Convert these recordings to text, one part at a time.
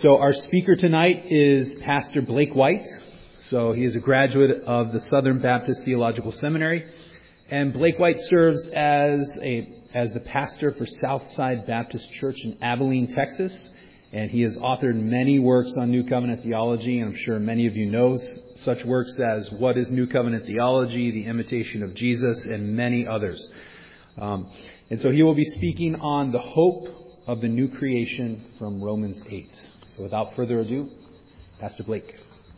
So our speaker tonight is Pastor Blake White. So he is a graduate of the Southern Baptist Theological Seminary. And Blake White serves as the pastor for Southside Baptist Church in Abilene, Texas. And he has authored many works on New Covenant theology. And I'm sure many of you know such works as What is New Covenant Theology, The Imitation of Jesus, and many others. And so he will be speaking on the hope of the new creation from Romans 8. So without further ado, Pastor Blake.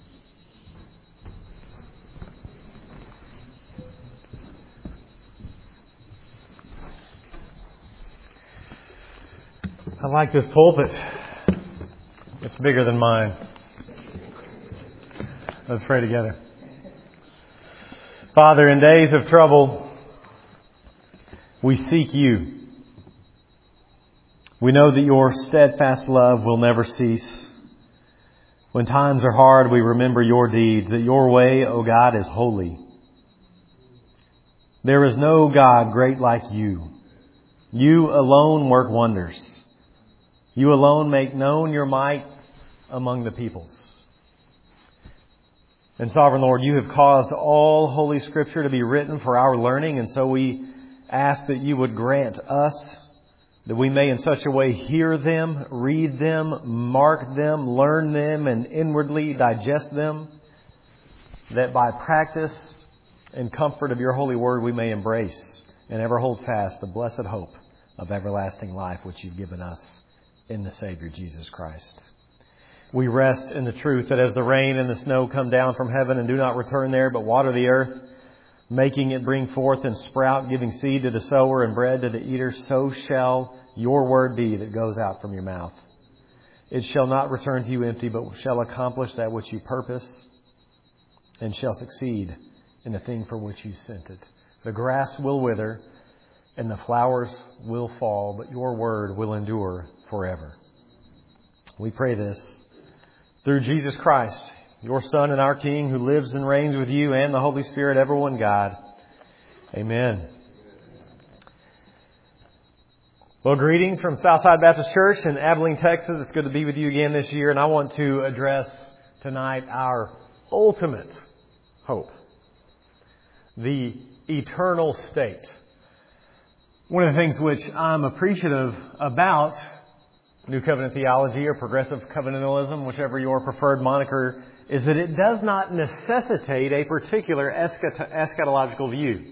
I like this pulpit. It's bigger than mine. Let's pray together. Father, in days of trouble, we seek you. We know that your steadfast love will never cease. When times are hard, we remember your deeds, that your way, O God, is holy. There is no God great like you. You alone work wonders. You alone make known your might among the peoples. And Sovereign Lord, you have caused all Holy Scripture to be written for our learning, and so we ask that you would grant us that we may in such a way hear them, read them, mark them, learn them, and inwardly digest them, that by practice and comfort of your holy word we may embrace and ever hold fast the blessed hope of everlasting life which you've given us in the Savior Jesus Christ. We rest in the truth that as the rain and the snow come down from heaven and do not return there but water the earth, making it bring forth and sprout, giving seed to the sower and bread to the eater, so shall your word be that goes out from your mouth. It shall not return to you empty, but shall accomplish that which you purpose and shall succeed in the thing for which you sent it. The grass will wither and the flowers will fall, but your word will endure forever. We pray this through Jesus Christ, your Son and our King, who lives and reigns with you and the Holy Spirit, ever one God. Amen. Well, greetings from Southside Baptist Church in Abilene, Texas. It's good to be with you again this year, and I want to address tonight our ultimate hope, the eternal state. One of the things which I'm appreciative about New Covenant theology or progressive covenantalism, whichever your preferred moniker, is that it does not necessitate a particular eschatological view.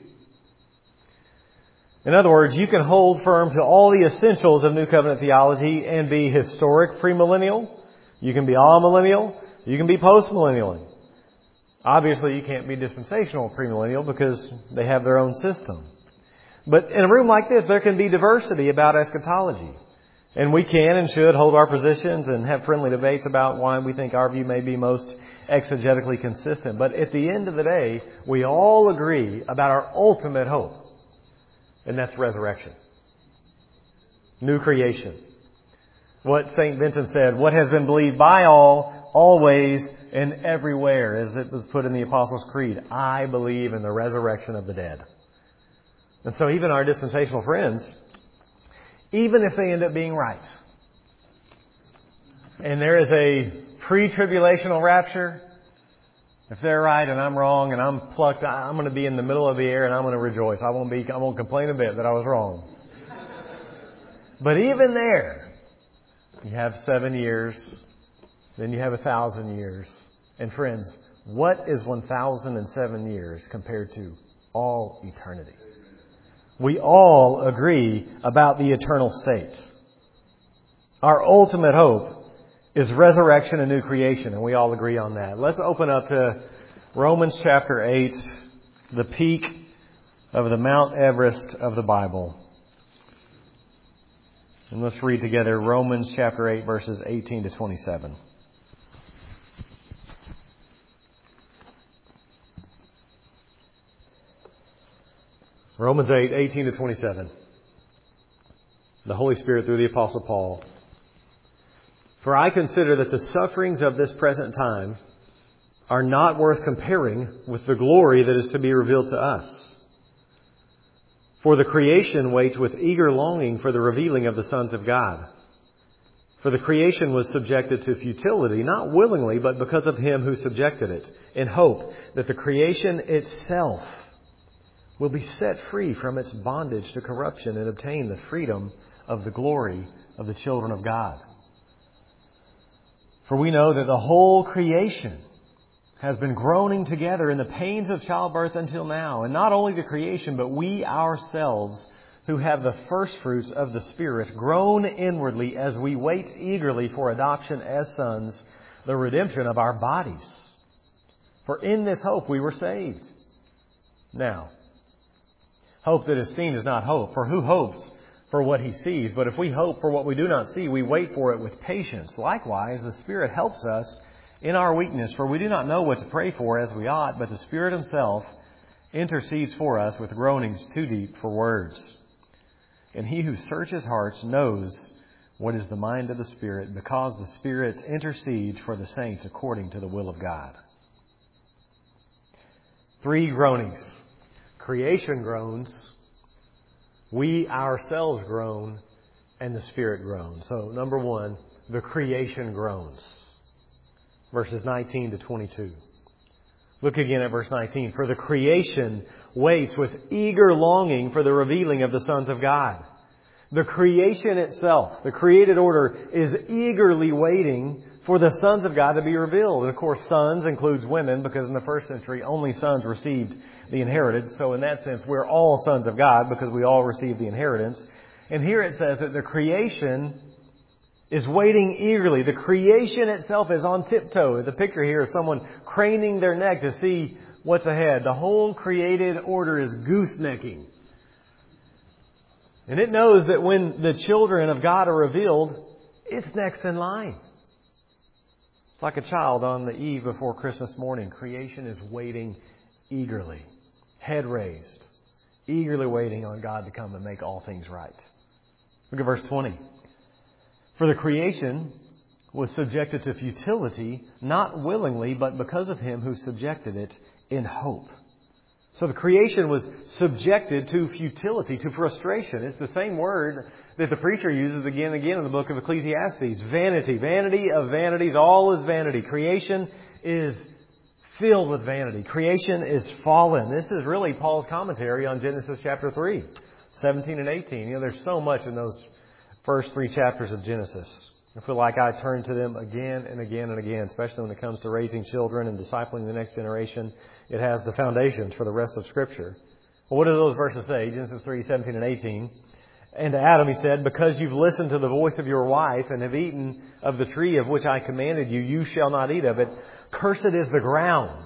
In other words, you can hold firm to all the essentials of New Covenant theology and be historic premillennial. You can be amillennial. You can be postmillennial. Obviously, you can't be dispensational premillennial because they have their own system. But in a room like this, there can be diversity about eschatology. And we can and should hold our positions and have friendly debates about why we think our view may be most exegetically consistent. But at the end of the day, we all agree about our ultimate hope. And that's resurrection. New creation. What St. Vincent said, what has been believed by all, always, and everywhere, as it was put in the Apostles' Creed. I believe in the resurrection of the dead. And so even our dispensational friends, even if they end up being right, and there is a pre-tribulational rapture, if they're right and I'm wrong and I'm plucked, I'm going to be in the middle of the air and I'm going to rejoice. I won't complain a bit that I was wrong. But even there, you have 7 years, then you have 1,000 years. And friends, what is 1,007 years compared to all eternity? We all agree about the eternal state. Our ultimate hope is resurrection and new creation, and we all agree on that. Let's open up to Romans chapter 8, the peak of the Mount Everest of the Bible. And let's read together Romans chapter 8, verses 18 to 27. Romans 8, 18 to 27. The Holy Spirit through the Apostle Paul. For I consider that the sufferings of this present time are not worth comparing with the glory that is to be revealed to us. For the creation waits with eager longing for the revealing of the sons of God. For the creation was subjected to futility, not willingly, but because of Him who subjected it, in hope that the creation itself will be set free from its bondage to corruption and obtain the freedom of the glory of the children of God. For we know that the whole creation has been groaning together in the pains of childbirth until now. And not only the creation, but we ourselves, who have the first fruits of the Spirit, groan inwardly as we wait eagerly for adoption as sons, the redemption of our bodies. For in this hope we were saved. Now, hope that is seen is not hope, for who hopes for what he sees? But if we hope for what we do not see, we wait for it with patience. Likewise, the Spirit helps us in our weakness, for we do not know what to pray for as we ought, but the Spirit Himself intercedes for us with groanings too deep for words. And He who searches hearts knows what is the mind of the Spirit, because the Spirit intercedes for the saints according to the will of God. 3 groanings. Creation groans, we ourselves groan, and the Spirit groans. So, number 1, the creation groans. Verses 19 to 22. Look again at verse 19. For the creation waits with eager longing for the revealing of the sons of God. The creation itself, the created order, is eagerly waiting for the sons of God to be revealed. And of course, sons includes women, because in the first century, only sons received the inheritance. So in that sense, we're all sons of God because we all receive the inheritance. And here it says that the creation is waiting eagerly. The creation itself is on tiptoe. The picture here is someone craning their neck to see what's ahead. The whole created order is goosenecking. And it knows that when the children of God are revealed, it's next in line. It's like a child on the eve before Christmas morning. Creation is waiting eagerly, head raised, eagerly waiting on God to come and make all things right. Look at verse 20. For the creation was subjected to futility, not willingly, but because of Him who subjected it in hope. So the creation was subjected to futility, to frustration. It's the same word that the preacher uses again and again in the book of Ecclesiastes. Vanity, vanity of vanities, all is vanity. Creation is filled with vanity. Creation is fallen. This is really Paul's commentary on Genesis chapter 3, 17 and 18. There's so much in those first 3 chapters of Genesis. I feel like I turn to them again and again and again, especially when it comes to raising children and discipling the next generation. It has the foundations for the rest of Scripture. Well, what do those verses say? Genesis 3, 17 and 18. And to Adam He said, because you've listened to the voice of your wife and have eaten of the tree of which I commanded you, you shall not eat of it. Cursed is the ground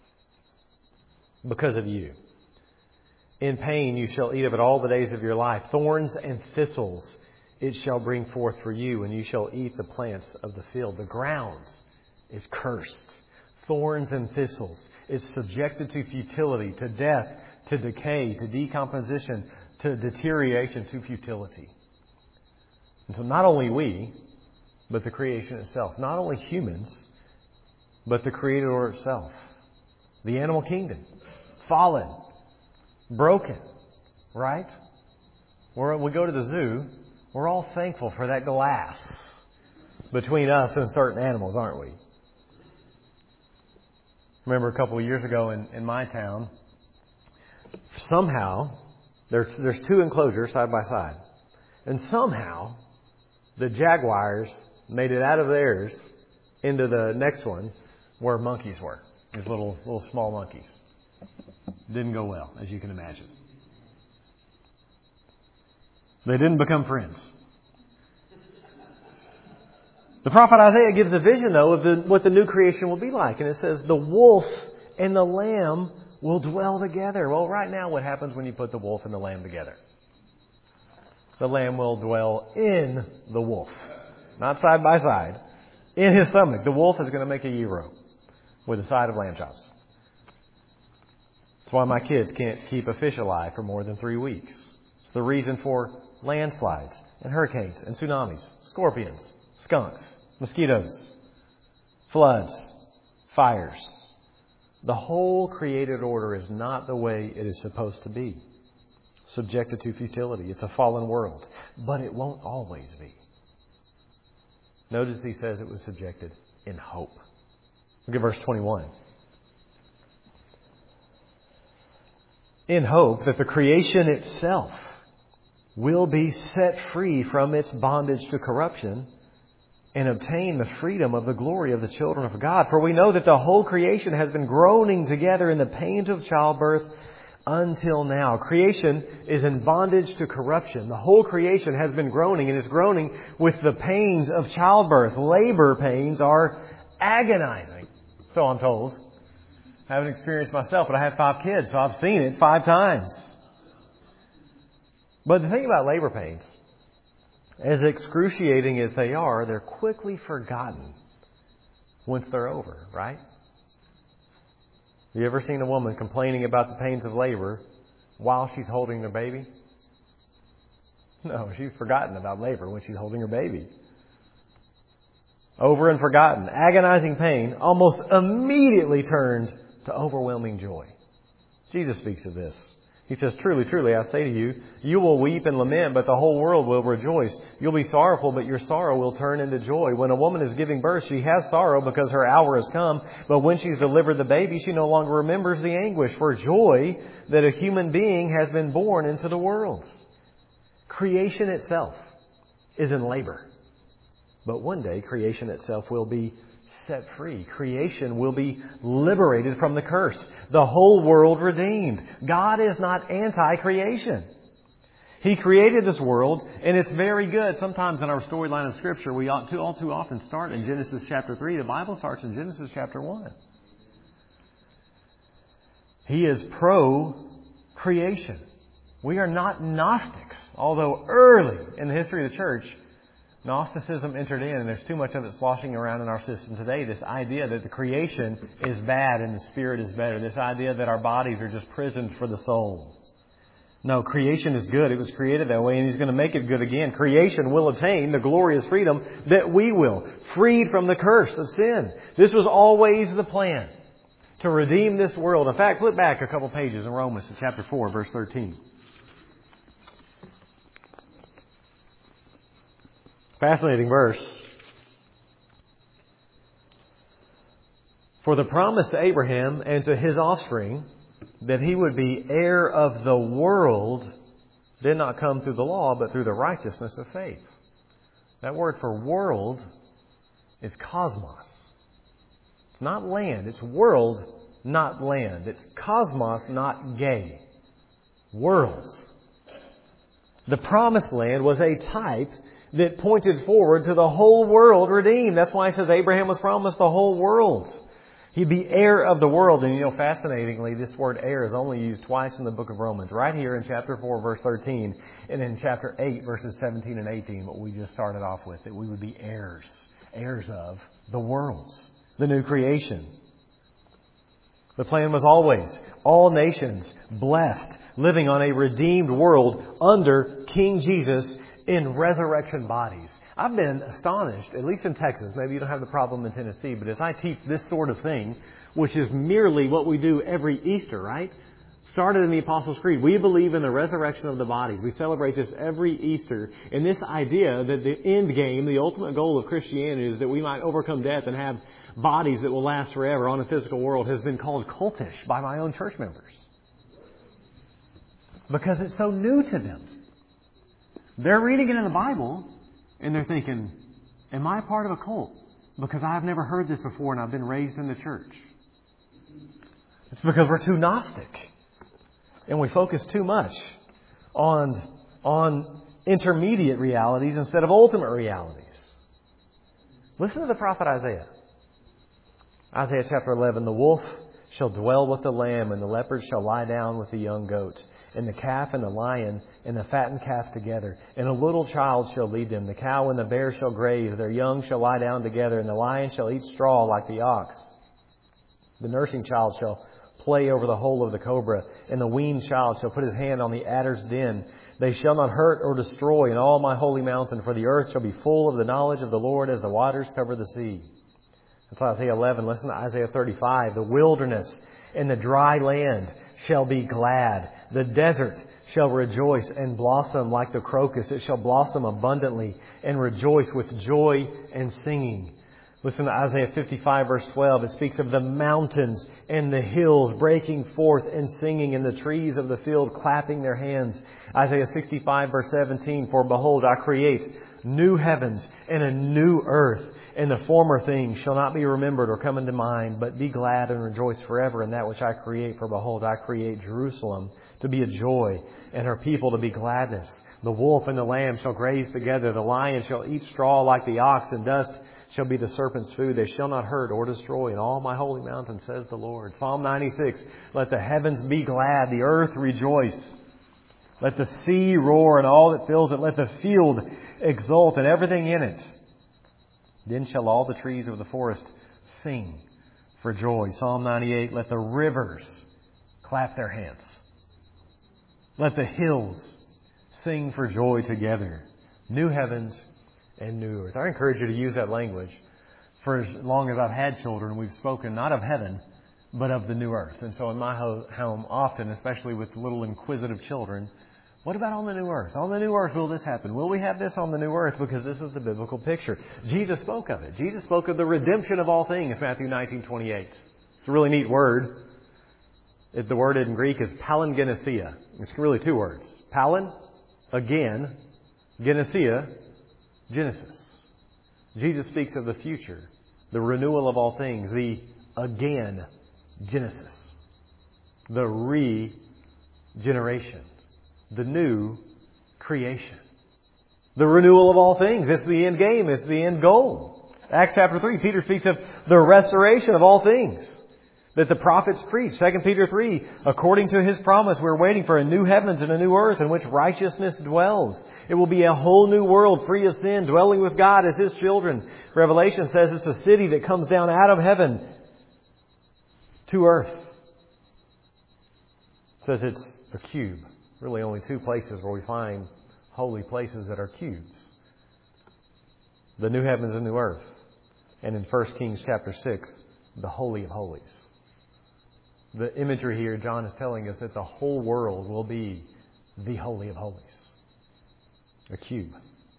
because of you. In pain you shall eat of it all the days of your life. Thorns and thistles it shall bring forth for you, and you shall eat the plants of the field. The ground is cursed. Thorns and thistles. It's subjected to futility, to death, to decay, to decomposition, to deterioration, to futility. And so not only we, but the creation itself. Not only humans, but the created order itself. The animal kingdom. Fallen. Broken. Right? We go to the zoo. We're all thankful for that glass between us and certain animals, aren't we? Remember a couple of years ago in my town, somehow, there's 2 enclosures side by side. And somehow, the jaguars made it out of theirs into the next one where monkeys were. These little small monkeys. Didn't go well, as you can imagine. They didn't become friends. The prophet Isaiah gives a vision, though, of what the new creation will be like. And it says, the wolf and the lamb will dwell together. Well, right now, what happens when you put the wolf and the lamb together? The lamb will dwell in the wolf. Not side by side. In his stomach. The wolf is going to make a gyro with a side of lamb chops. That's why my kids can't keep a fish alive for more than 3 weeks. It's the reason for landslides and hurricanes and tsunamis, scorpions, skunks, mosquitoes, floods, fires. The whole created order is not the way it is supposed to be. Subjected to futility. It's a fallen world. But it won't always be. Notice he says it was subjected in hope. Look at verse 21. In hope that the creation itself will be set free from its bondage to corruption and obtain the freedom of the glory of the children of God. For we know that the whole creation has been groaning together in the pains of childbirth until now. Creation is in bondage to corruption. The whole creation has been groaning, and is groaning with the pains of childbirth. Labor pains are agonizing, so I'm told. I haven't experienced myself, but I have 5 kids, so I've seen it 5 times. But the thing about labor pains, as excruciating as they are, they're quickly forgotten once they're over, right? You ever seen a woman complaining about the pains of labor while she's holding their baby? No, she's forgotten about labor when she's holding her baby. Over and forgotten. Agonizing pain almost immediately turned to overwhelming joy. Jesus speaks of this. He says, truly, truly, I say to you, you will weep and lament, but the whole world will rejoice. You'll be sorrowful, but your sorrow will turn into joy. When a woman is giving birth, she has sorrow because her hour has come. But when she's delivered the baby, she no longer remembers the anguish for joy that a human being has been born into the world. Creation itself is in labor. But one day, creation itself will be set free. Creation will be liberated from the curse. The whole world redeemed. God is not anti-creation. He created this world, and it's very good. Sometimes in our storyline of Scripture, we all too often start in Genesis chapter 3. The Bible starts in Genesis chapter 1. He is pro-creation. We are not Gnostics, although early in the history of the church, Gnosticism entered in, and there's too much of it sloshing around in our system today. This idea that the creation is bad and the spirit is better. This idea that our bodies are just prisons for the soul. No, creation is good. It was created that way, and He's going to make it good again. Creation will obtain the glorious freedom that we will, freed from the curse of sin. This was always the plan, to redeem this world. In fact, flip back a couple pages in Romans to chapter 4, verse 13. Fascinating verse. For the promise to Abraham and to his offspring that he would be heir of the world did not come through the law, but through the righteousness of faith. That word for world is cosmos. It's not land. It's world, not land. It's cosmos, not gay. Worlds. The promised land was a type that pointed forward to the whole world redeemed. That's why it says Abraham was promised the whole world. He'd be heir of the world. And fascinatingly, this word heir is only used twice in the book of Romans. Right here in chapter 4, verse 13, and in chapter 8, verses 17 and 18, what we just started off with, that we would be heirs of the worlds, the new creation. The plan was always all nations blessed, living on a redeemed world under King Jesus in resurrection bodies. I've been astonished, at least in Texas, maybe you don't have the problem in Tennessee, but as I teach this sort of thing, which is merely what we do every Easter, right? Started in the Apostles' Creed. We believe in the resurrection of the bodies. We celebrate this every Easter. And this idea that the end game, the ultimate goal of Christianity is that we might overcome death and have bodies that will last forever on a physical world has been called cultish by my own church members. Because it's so new to them. They're reading it in the Bible, and they're thinking, am I a part of a cult? Because I've never heard this before, and I've been raised in the church. It's because we're too Gnostic. And we focus too much on intermediate realities instead of ultimate realities. Listen to the prophet Isaiah. Isaiah chapter 11, the wolf shall dwell with the lamb, and the leopard shall lie down with the young goat. And the calf and the lion and the fattened calf together. And a little child shall lead them. The cow and the bear shall graze. Their young shall lie down together. And the lion shall eat straw like the ox. The nursing child shall play over the hole of the cobra. And the weaned child shall put his hand on the adder's den. They shall not hurt or destroy in all my holy mountain. For the earth shall be full of the knowledge of the Lord as the waters cover the sea. That's Isaiah 11. Listen to Isaiah 35. The wilderness and the dry land shall be glad. The desert shall rejoice and blossom like the crocus. It shall blossom abundantly and rejoice with joy and singing. Listen to Isaiah 55 verse 12. It speaks of the mountains and the hills breaking forth and singing, and the trees of the field clapping their hands. Isaiah 65 verse 17. For behold, I create new heavens and a new earth, and the former things shall not be remembered or come into mind, but be glad and rejoice forever in that which I create. For behold, I create Jerusalem to be a joy, and her people to be gladness. The wolf and the lamb shall graze together. The lion shall eat straw like the ox, and dust shall be the serpent's food. They shall not hurt or destroy in all my holy mountain, says the Lord. Psalm 96, let the heavens be glad, the earth rejoice. Let the sea roar and all that fills it. Let the field exult and everything in it. Then shall all the trees of the forest sing for joy. Psalm 98, let the rivers clap their hands. Let the hills sing for joy together. New heavens and new earth. I encourage you to use that language. For as long as I've had children, we've spoken not of heaven, but of the new earth. And so in my home, often, especially with little inquisitive children, what about on the new earth? On the new earth, will this happen? Will we have this on the new earth? Because this is the biblical picture. Jesus spoke of it. Jesus spoke of the redemption of all things, Matthew 19:28. It's a really neat word. The word in Greek is palingenesia. It's really two words. Palin, again, genesia, Genesis. Jesus speaks of the future, the renewal of all things, the again Genesis, the regeneration, the new creation, the renewal of all things. It's the end game. It's the end goal. Acts chapter 3, Peter speaks of the restoration of all things that the prophets preached. 2 Peter 3, according to His promise, we're waiting for a new heavens and a new earth in which righteousness dwells. It will be a whole new world free of sin, dwelling with God as His children. Revelation says it's a city that comes down out of heaven to earth. It says it's a cube. Really only two places where we find holy places that are cubes. The new heavens and new earth. And in 1 Kings chapter 6, the Holy of Holies. The imagery here, John is telling us that the whole world will be the Holy of Holies. A cube.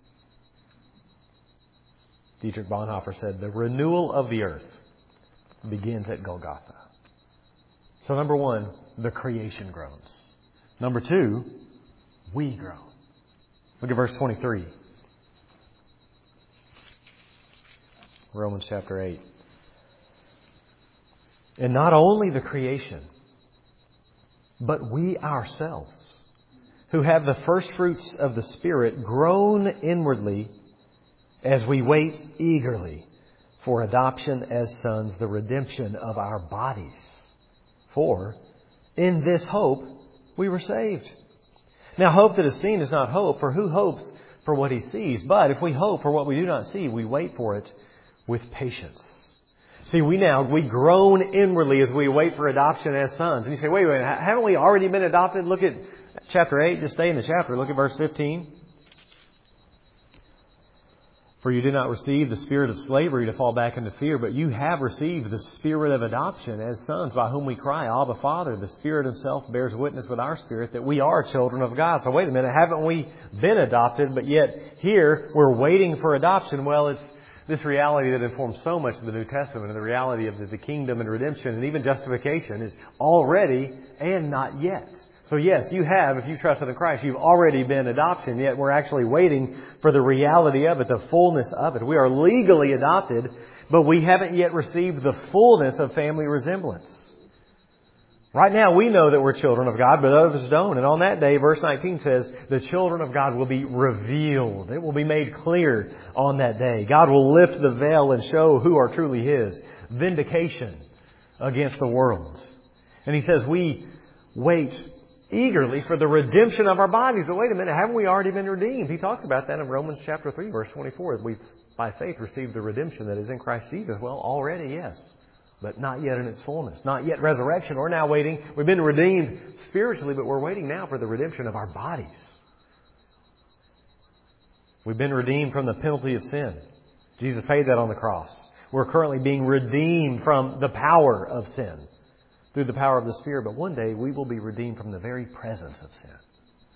Dietrich Bonhoeffer said, the renewal of the earth begins at Golgotha. So number one, the creation groans. Number two, we groan. Look at verse 23. Romans chapter 8. And not only the creation, but we ourselves, who have the first fruits of the Spirit, groan inwardly as we wait eagerly for adoption as sons, the redemption of our bodies. For in this hope we were saved. Now hope that is seen is not hope, for who hopes for what he sees? But if we hope for what we do not see, we wait for it with patience. See, we groan inwardly as we wait for adoption as sons. And you say, wait, haven't we already been adopted? Look at chapter 8. Just stay in the chapter. Look at verse 15. For you did not receive the spirit of slavery to fall back into fear, but you have received the spirit of adoption as sons, by whom we cry, Abba, Father. The Spirit Himself bears witness with our spirit that we are children of God. So wait a minute, haven't we been adopted? But yet here we're waiting for adoption. Well, it's this reality that informs so much of the New Testament, and the reality of the kingdom and redemption and even justification is already and not yet. So yes, you have, if you trusted in Christ, you've already been adopted, yet we're actually waiting for the reality of it, the fullness of it. We are legally adopted, but we haven't yet received the fullness of family resemblance. Right now we know that we're children of God, but others don't. And on that day, verse 19 says, the children of God will be revealed. It will be made clear on that day. God will lift the veil and show who are truly His. Vindication against the world's. And He says we wait eagerly for the redemption of our bodies. But wait a minute, haven't we already been redeemed? He talks about that in Romans chapter 3, verse 24. We've, by faith, received the redemption that is in Christ Jesus. Well, already, yes. But not yet in its fullness. Not yet resurrection. We're now waiting. We've been redeemed spiritually, but we're waiting now for the redemption of our bodies. We've been redeemed from the penalty of sin. Jesus paid that on the cross. We're currently being redeemed from the power of sin through the power of the Spirit. But one day we will be redeemed from the very presence of sin.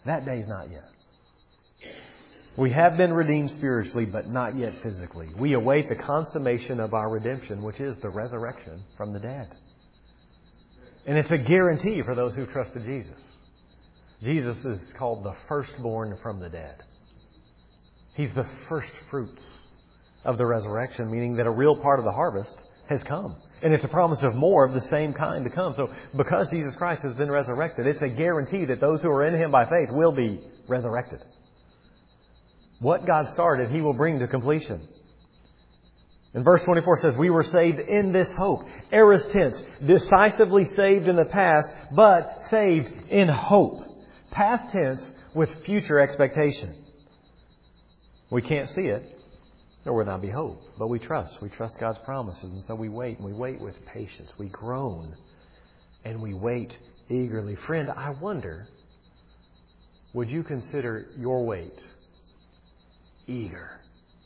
That day's not yet. We have been redeemed spiritually, but not yet physically. We await the consummation of our redemption, which is the resurrection from the dead. And it's a guarantee for those who trusted Jesus. Jesus is called the firstborn from the dead. He's the first fruits of the resurrection, meaning that a real part of the harvest has come. And it's a promise of more of the same kind to come. So because Jesus Christ has been resurrected, it's a guarantee that those who are in Him by faith will be resurrected. What God started, He will bring to completion. And verse 24 says, we were saved in this hope. Aorist tense, decisively saved in the past, but saved in hope. Past tense with future expectation. We can't see it, there will not be hope. But we trust. We trust God's promises. And so we wait, and we wait with patience. We groan, and we wait eagerly. Friend, I wonder, would you consider your wait eager?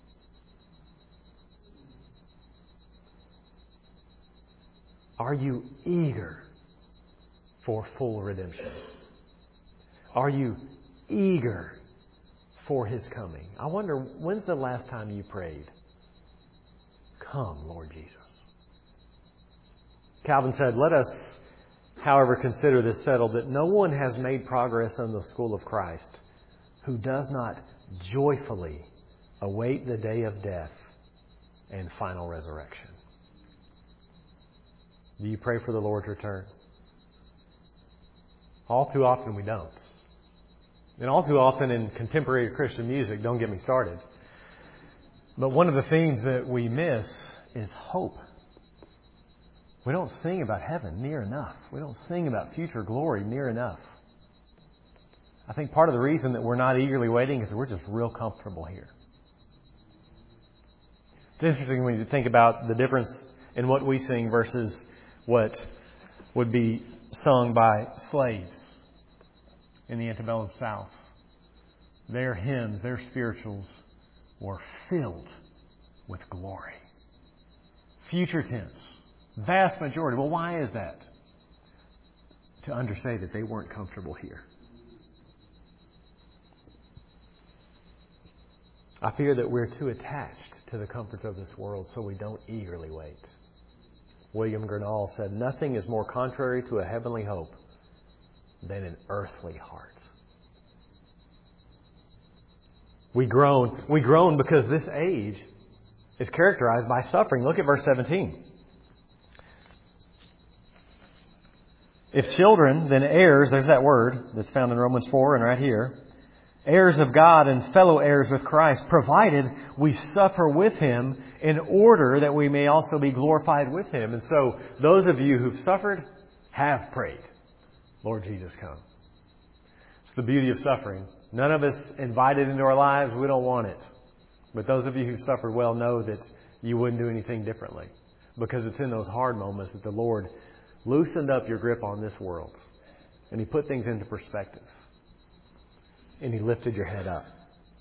Are you eager for full redemption? Are you eager for His coming? I wonder, when's the last time you prayed, "Come, Lord Jesus"? Calvin said, let us, however, consider this settled, that no one has made progress in the school of Christ who does not joyfully await the day of death and final resurrection. Do you pray for the Lord's return? All too often we don't. And all too often in contemporary Christian music, don't get me started. But one of the themes that we miss is hope. We don't sing about heaven near enough. We don't sing about future glory near enough. I think part of the reason that we're not eagerly waiting is we're just real comfortable here. It's interesting when you think about the difference in what we sing versus what would be sung by slaves in the antebellum South. Their hymns, their spirituals were filled with glory. Future tense. Vast majority. Well, why is that? To understate that they weren't comfortable here. I fear that we're too attached to the comforts of this world, so we don't eagerly wait. William Gurnall said, nothing is more contrary to a heavenly hope than an earthly heart. We groan because this age is characterized by suffering. Look at verse 17. If children, then heirs, there's that word that's found in Romans 4 and right here. Heirs of God and fellow heirs with Christ, provided we suffer with Him in order that we may also be glorified with Him. And so those of you who've suffered have prayed, Lord Jesus, come. It's the beauty of suffering. None of us invited into our lives. We don't want it. But those of you who've suffered well know that you wouldn't do anything differently. Because it's in those hard moments that the Lord loosened up your grip on this world. And He put things into perspective. And He lifted your head up.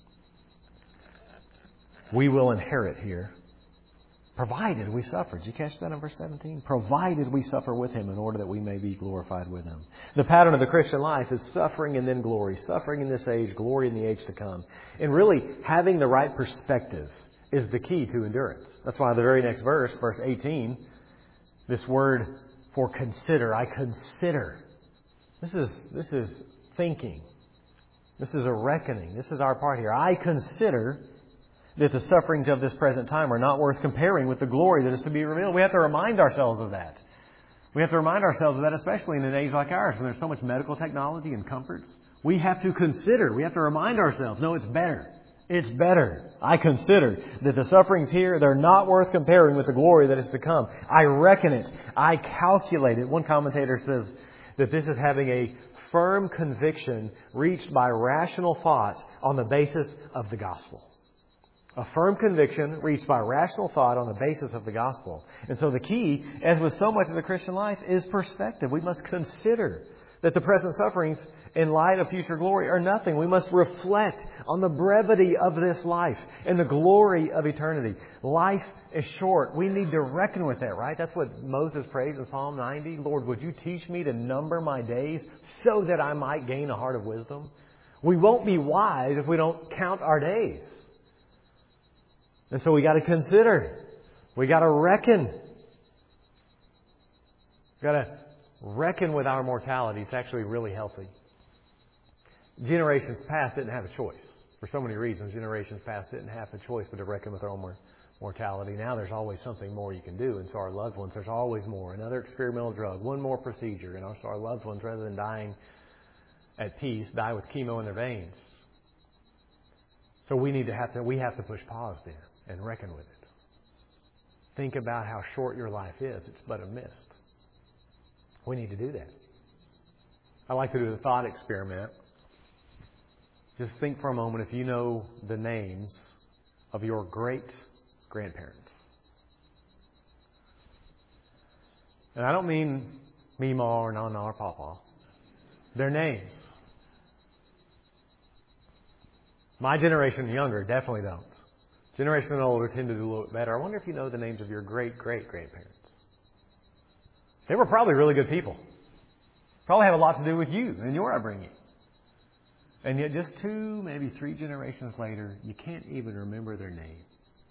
We will inherit here, provided we suffer. Did you catch that in verse 17? Provided we suffer with Him in order that we may be glorified with Him. The pattern of the Christian life is suffering and then glory. Suffering in this age, glory in the age to come. And really, having the right perspective is the key to endurance. That's why the very next verse, verse 18, this word for consider. I consider. This is thinking. This is a reckoning. This is our part here. I consider that the sufferings of this present time are not worth comparing with the glory that is to be revealed. We have to remind ourselves of that. We have to remind ourselves of that, especially in an age like ours, when there's so much medical technology and comforts. We have to consider. We have to remind ourselves, no, it's better. It's better. I consider that the sufferings here, they're not worth comparing with the glory that is to come. I reckon it. I calculate it. One commentator says that this is having a firm conviction reached by rational thought on the basis of the gospel. A firm conviction reached by rational thought on the basis of the gospel. And so the key, as with so much of the Christian life, is perspective. We must consider that the present sufferings in light of future glory are nothing. We must reflect on the brevity of this life and the glory of eternity. Life is short. We need to reckon with that, right? That's what Moses prays in Psalm 90. Lord, would you teach me to number my days so that I might gain a heart of wisdom? We won't be wise if we don't count our days. And so we got to consider. We got to reckon. We got to reckon with our mortality. It's actually really healthy. Generations past didn't have a choice. For so many reasons, generations past didn't have a choice but to reckon with their own mortality. Now there's always something more you can do. And so our loved ones, there's always more. Another experimental drug, one more procedure. And also our loved ones, rather than dying at peace, die with chemo in their veins. So we have to push pause there and reckon with it. Think about how short your life is. It's but a mist. We need to do that. I like to do the thought experiment. Just think for a moment if you know the names of your great-grandparents. And I don't mean Meemaw or Nana or Pawpaw. Their names. My generation and younger definitely don't. Generation and older tend to do a little bit better. I wonder if you know the names of your great-great-grandparents. They were probably really good people. Probably have a lot to do with you and your upbringing. And yet just 2, maybe 3 generations later, you can't even remember their name.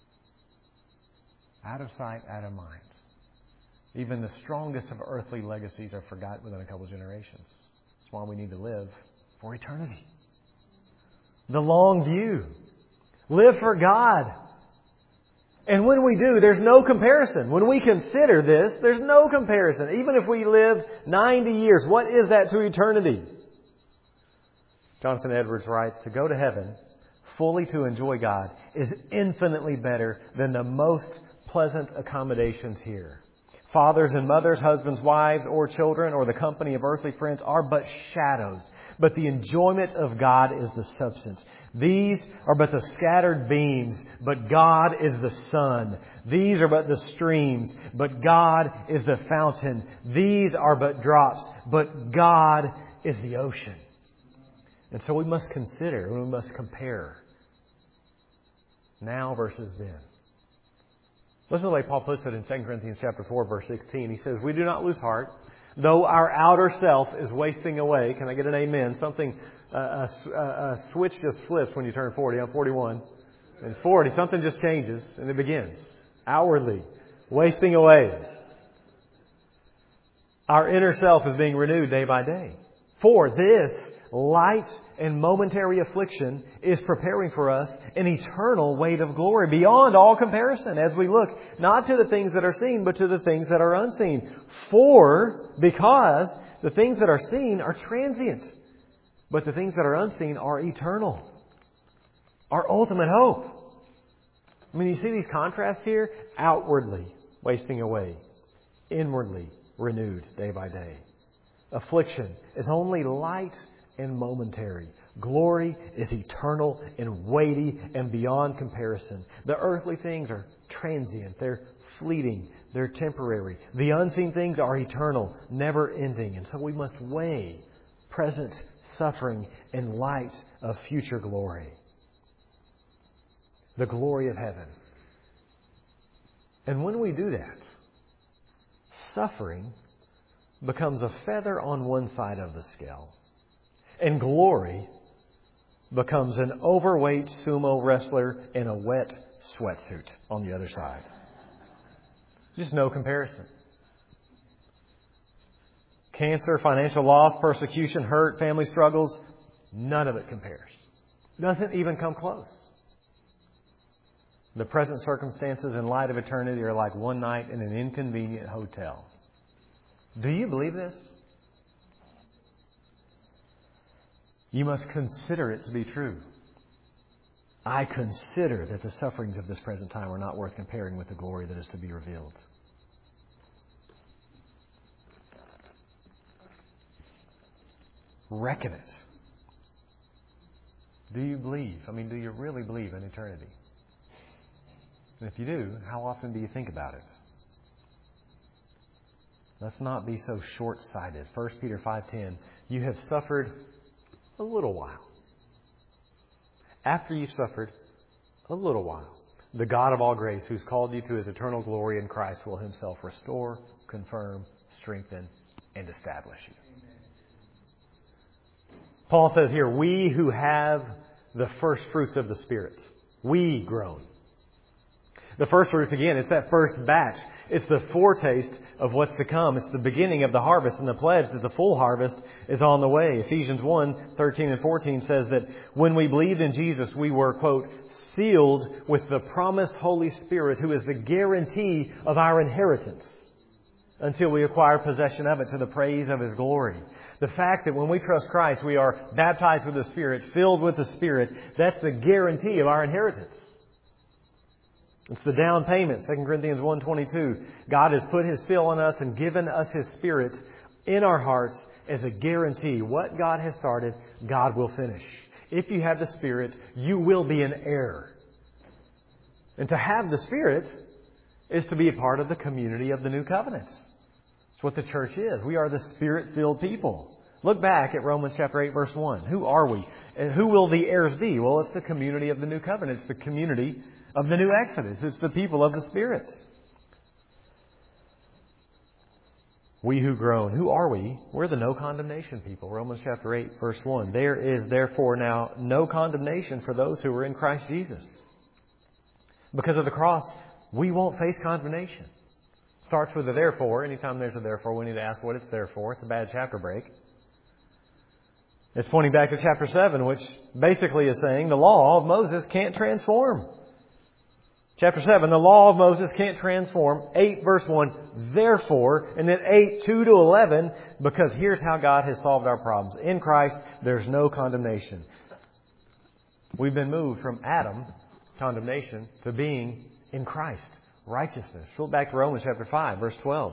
Out of sight, out of mind. Even the strongest of earthly legacies are forgotten within a couple of generations. That's why we need to live for eternity. The long view. Live for God. And when we do, there's no comparison. When we consider this, there's no comparison. Even if we live 90 years, what is that to eternity? Jonathan Edwards writes, to go to heaven, fully to enjoy God, is infinitely better than the most pleasant accommodations here. Fathers and mothers, husbands, wives, or children, or the company of earthly friends are but shadows. But the enjoyment of God is the substance. These are but the scattered beams, but God is the sun. These are but the streams, but God is the fountain. These are but drops, but God is the ocean. And so we must consider, we must compare now versus then. Listen to the way Paul puts it in 2 Corinthians chapter 4, verse 16. He says, we do not lose heart, though our outer self is wasting away. Can I get an amen? A switch just flips when you turn 40. I'm 41. And 40, something just changes and it begins. Outwardly, wasting away. Our inner self is being renewed day by day. For this light and momentary affliction is preparing for us an eternal weight of glory beyond all comparison as we look not to the things that are seen, but to the things that are unseen. Because the things that are seen are transient, but the things that are unseen are eternal. Our ultimate hope. I mean, you see these contrasts here? Outwardly wasting away, inwardly renewed day by day. Affliction is only light and momentary. Glory is eternal and weighty and beyond comparison. The earthly things are transient. They're fleeting. They're temporary. The unseen things are eternal, never ending. And so we must weigh present suffering in light of future glory. The glory of heaven. And when we do that, suffering becomes a feather on one side of the scale. And glory becomes an overweight sumo wrestler in a wet sweatsuit on the other side. Just no comparison. Cancer, financial loss, persecution, hurt, family struggles, none of it compares. Doesn't even come close. The present circumstances in light of eternity are like one night in an inconvenient hotel. Do you believe this? You must consider it to be true. I consider that the sufferings of this present time are not worth comparing with the glory that is to be revealed. Reckon it. Do you believe? Do you really believe in eternity? And if you do, how often do you think about it? Let's not be so short-sighted. 1 Peter 5:10, you have suffered a little while. After you've suffered a little while, the God of all grace, who's called you to His eternal glory in Christ, will Himself restore, confirm, strengthen, and establish you. Paul says here, we who have the first fruits of the Spirit. We groan. The first fruits, again, it's that first batch. It's the foretaste of what's to come. It's the beginning of the harvest and the pledge that the full harvest is on the way. Ephesians 1:13 and 14 says that when we believed in Jesus, we were, quote, sealed with the promised Holy Spirit, who is the guarantee of our inheritance until we acquire possession of it to the praise of His glory. The fact that when we trust Christ, we are baptized with the Spirit, filled with the Spirit, that's the guarantee of our inheritance. It's the down payment, 2 Corinthians 1:22. God has put His seal on us and given us His Spirit in our hearts as a guarantee. What God has started, God will finish. If you have the Spirit, you will be an heir. And to have the Spirit is to be a part of the community of the new covenants. It's what the church is. We are the Spirit-filled people. Look back at Romans chapter 8, verse 1. Who are we? And who will the heirs be? Well, it's the community of the new covenant. It's the community of the new Exodus. It's the people of the Spirit. We who groan. Who are we? We're the no condemnation people. Romans chapter 8, verse 1. There is therefore now no condemnation for those who are in Christ Jesus. Because of the cross, we won't face condemnation. Starts with a therefore. Anytime there's a therefore, we need to ask what it's there for. It's a bad chapter break. It's pointing back to chapter 7, which basically is saying the law of Moses can't transform. Chapter 7, the law of Moses can't transform. 8 verse 1, therefore, and then 8, 2 to 11, because here's how God has solved our problems. In Christ, there's no condemnation. We've been moved from Adam, condemnation, to being in Christ, righteousness. Flip back to Romans chapter 5, verse 12.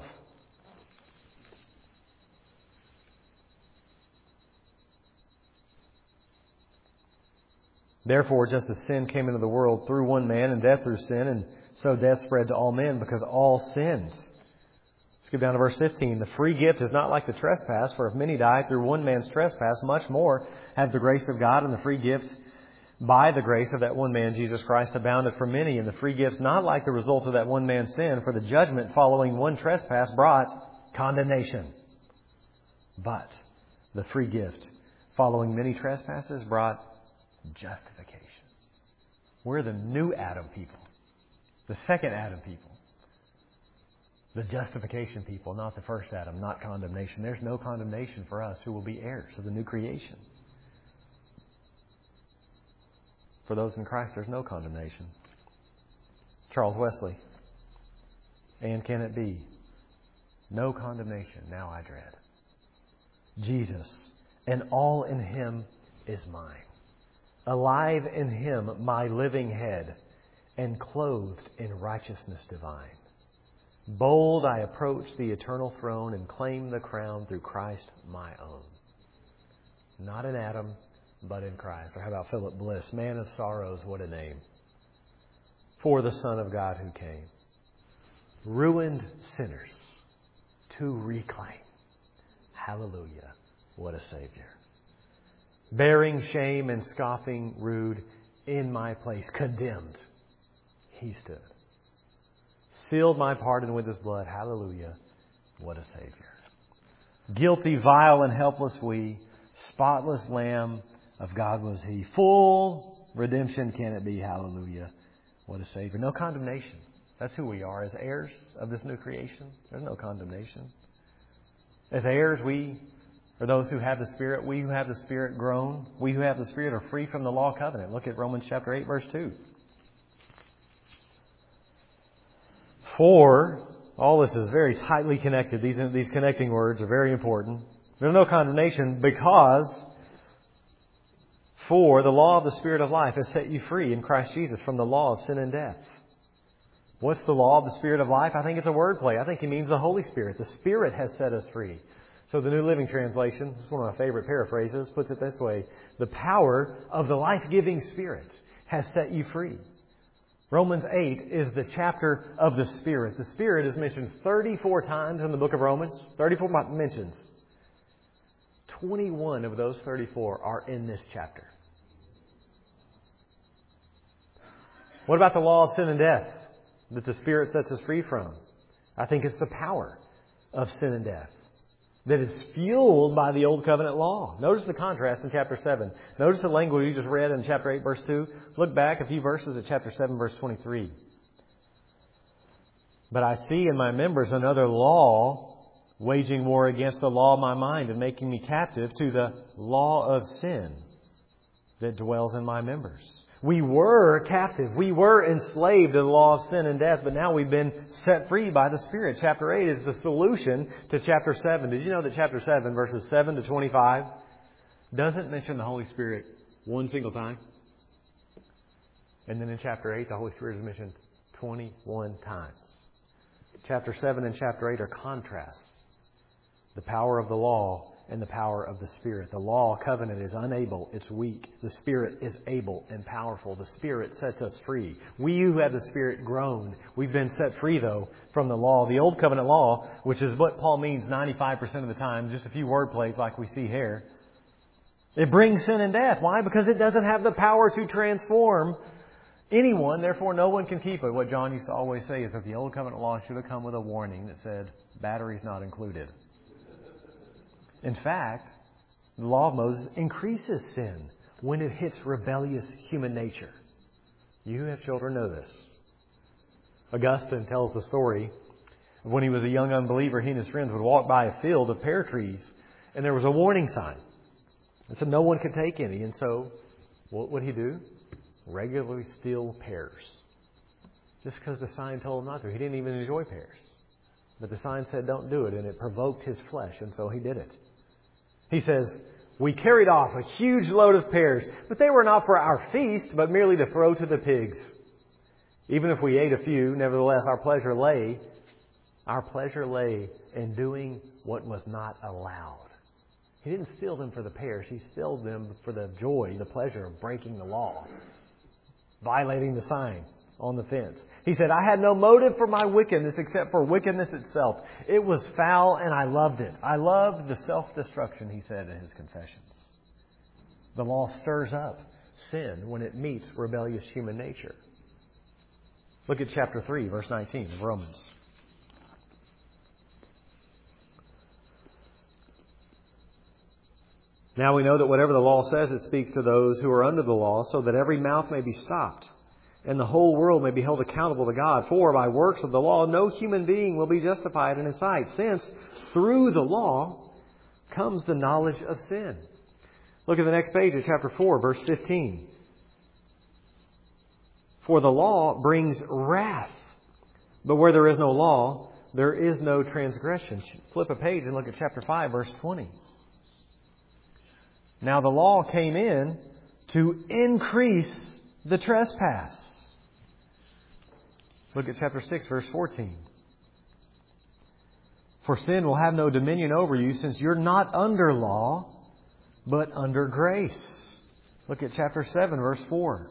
Therefore, just as sin came into the world through one man and death through sin, and so death spread to all men because all sinned. Skip down to verse 15. The free gift is not like the trespass, for if many died through one man's trespass, much more have the grace of God and the free gift by the grace of that one man, Jesus Christ, abounded for many. And the free gift's not like the result of that one man's sin, for the judgment following one trespass brought condemnation. But the free gift following many trespasses brought justification. We're the new Adam people. The second Adam people. The justification people, not the first Adam, not condemnation. There's no condemnation for us who will be heirs of the new creation. For those in Christ, there's no condemnation. Charles Wesley. And can it be? No condemnation, now I dread. Jesus, and all in Him is mine. Alive in Him, my living head, and clothed in righteousness divine. Bold I approach the eternal throne and claim the crown through Christ my own. Not in Adam, but in Christ. Or how about Philip Bliss? Man of sorrows, what a name. For the Son of God who came. Ruined sinners to reclaim. Hallelujah, what a Savior. Bearing shame and scoffing rude in my place. Condemned. He stood. Sealed my pardon with His blood. Hallelujah. What a Savior. Guilty, vile, and helpless we. Spotless Lamb of God was He. Full redemption can it be. Hallelujah. What a Savior. No condemnation. That's who we are as heirs of this new creation. There's no condemnation. As heirs, we are those who have the Spirit. We who have the Spirit groan. We who have the Spirit are free from the law covenant. Look at Romans chapter 8, verse 2. For, all this is very tightly connected. These connecting words are very important. There's no condemnation because for the law of the Spirit of life has set you free in Christ Jesus from the law of sin and death. What's the law of the Spirit of life? I think it's a wordplay. I think he means the Holy Spirit. The Spirit has set us free. So the New Living Translation, it's one of my favorite paraphrases, puts it this way. The power of the life-giving Spirit has set you free. Romans 8 is the chapter of the Spirit. The Spirit is mentioned 34 times in the book of Romans. 34 mentions. 21 of those 34 are in this chapter. What about the law of sin and death that the Spirit sets us free from? I think it's the power of sin and death. that is fueled by the Old Covenant law. Notice the contrast in chapter 7. Notice the language you just read in chapter 8, verse 2. Look back a few verses at chapter 7, verse 23. But I see in my members another law, waging war against the law of my mind and making me captive to the law of sin that dwells in my members. We were captive. We were enslaved to the law of sin and death, but now we've been set free by the Spirit. Chapter 8 is the solution to chapter 7. Did you know that chapter 7, verses 7 to 25, doesn't mention the Holy Spirit one single time? And then in chapter 8, the Holy Spirit is mentioned 21 times. Chapter 7 and chapter 8 are contrasts. The power of the law and the power of the Spirit. The law covenant is unable, it's weak. The Spirit is able and powerful. The Spirit sets us free. We who have the Spirit groan. We've been set free, though, from the law. The Old Covenant law, which is what Paul means 95% of the time, just a few word plays like we see here. It brings sin and death. Why? Because it doesn't have the power to transform anyone. Therefore, no one can keep it. What John used to always say is that the Old Covenant law should have come with a warning that said, batteries not included. In fact, the law of Moses increases sin when it hits rebellious human nature. You who have children know this. Augustine tells the story of when he was a young unbeliever, he and his friends would walk by a field of pear trees, and there was a warning sign. And so no one could take any. And so what would he do? Regularly steal pears. Just because the sign told him not to. He didn't even enjoy pears. But the sign said don't do it, and it provoked his flesh, and so he did it. He says, we carried off a huge load of pears, but they were not for our feast, but merely to throw to the pigs. Even if we ate a few, nevertheless, our pleasure lay in doing what was not allowed. He didn't steal them for the pears. He stole them for the joy, the pleasure of breaking the law, violating the sign on the fence. He said, I had no motive for my wickedness except for wickedness itself. It was foul and I loved it. I loved the self-destruction, he said in his confessions. The law stirs up sin when it meets rebellious human nature. Look at chapter 3, verse 19 of Romans. Now we know that whatever the law says, it speaks to those who are under the law, so that every mouth may be stopped, and the whole world may be held accountable to God. For by works of the law, no human being will be justified in His sight, since through the law comes the knowledge of sin. Look at the next page of chapter 4, verse 15. For the law brings wrath, but where there is no law, there is no transgression. Flip a page and look at chapter 5, verse 20. Now the law came in to increase the trespass. Look at chapter 6, verse 14. For sin will have no dominion over you, since you're not under law, but under grace. Look at chapter 7, verse 4.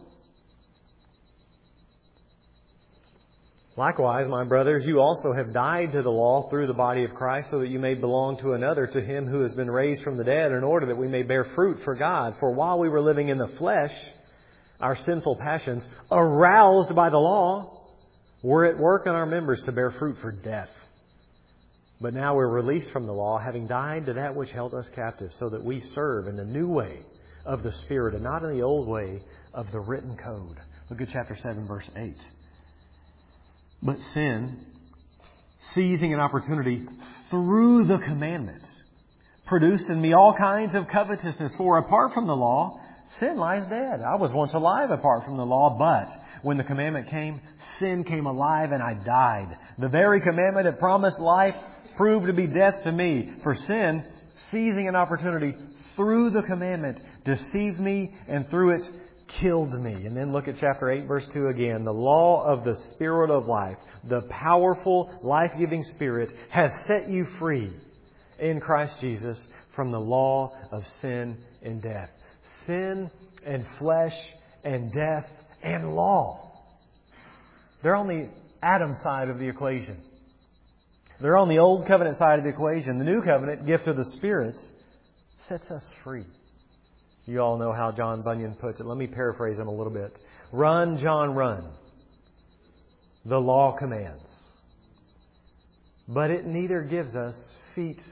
Likewise, my brothers, you also have died to the law through the body of Christ, so that you may belong to another, to Him who has been raised from the dead, in order that we may bear fruit for God. For while we were living in the flesh, our sinful passions, aroused by the law, were at work in our members to bear fruit for death. But now we're released from the law, having died to that which held us captive, so that we serve in the new way of the Spirit and not in the old way of the written code. Look at chapter 7, verse 8. But sin, seizing an opportunity through the commandments, produced in me all kinds of covetousness. For apart from the law, sin lies dead. I was once alive apart from the law, but when the commandment came, sin came alive and I died. The very commandment that promised life proved to be death to me. For sin, seizing an opportunity through the commandment, deceived me and through it killed me. And then look at chapter 8, verse 2 again. The law of the Spirit of life, the powerful, life-giving Spirit, has set you free in Christ Jesus from the law of sin and death. Sin and flesh and death and law. They're on the Adam side of the equation. They're on the Old Covenant side of the equation. The New Covenant, gift of the Spirit, sets us free. You all know how John Bunyan puts it. Let me paraphrase him a little bit. Run, John, run. The law commands. But it neither gives us feet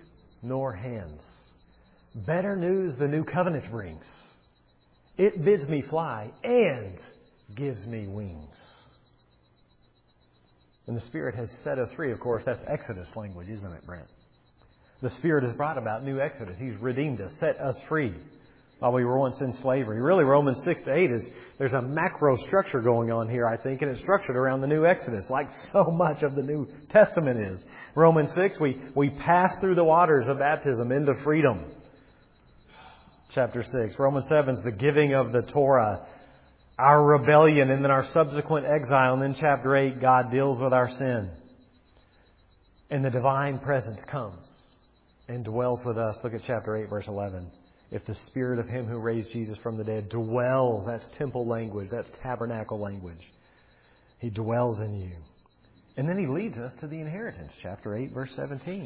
nor hands. Better news the new covenant brings. It bids me fly and gives me wings. And the Spirit has set us free. Of course, that's Exodus language, isn't it, Brent? The Spirit has brought about new Exodus. He's redeemed us, set us free while we were once in slavery. Really, Romans 6-8 there's a macro structure going on here, I think, and it's structured around the new Exodus, like so much of the New Testament is. Romans 6, we pass through the waters of baptism into freedom. Chapter 6. Romans 7 is the giving of the Torah, our rebellion, and then our subsequent exile. And then chapter 8, God deals with our sin. And the divine presence comes and dwells with us. Look at chapter 8, verse 11. If the Spirit of Him who raised Jesus from the dead dwells, that's temple language, that's tabernacle language. He dwells in you. And then He leads us to the inheritance. Chapter 8, verse 17.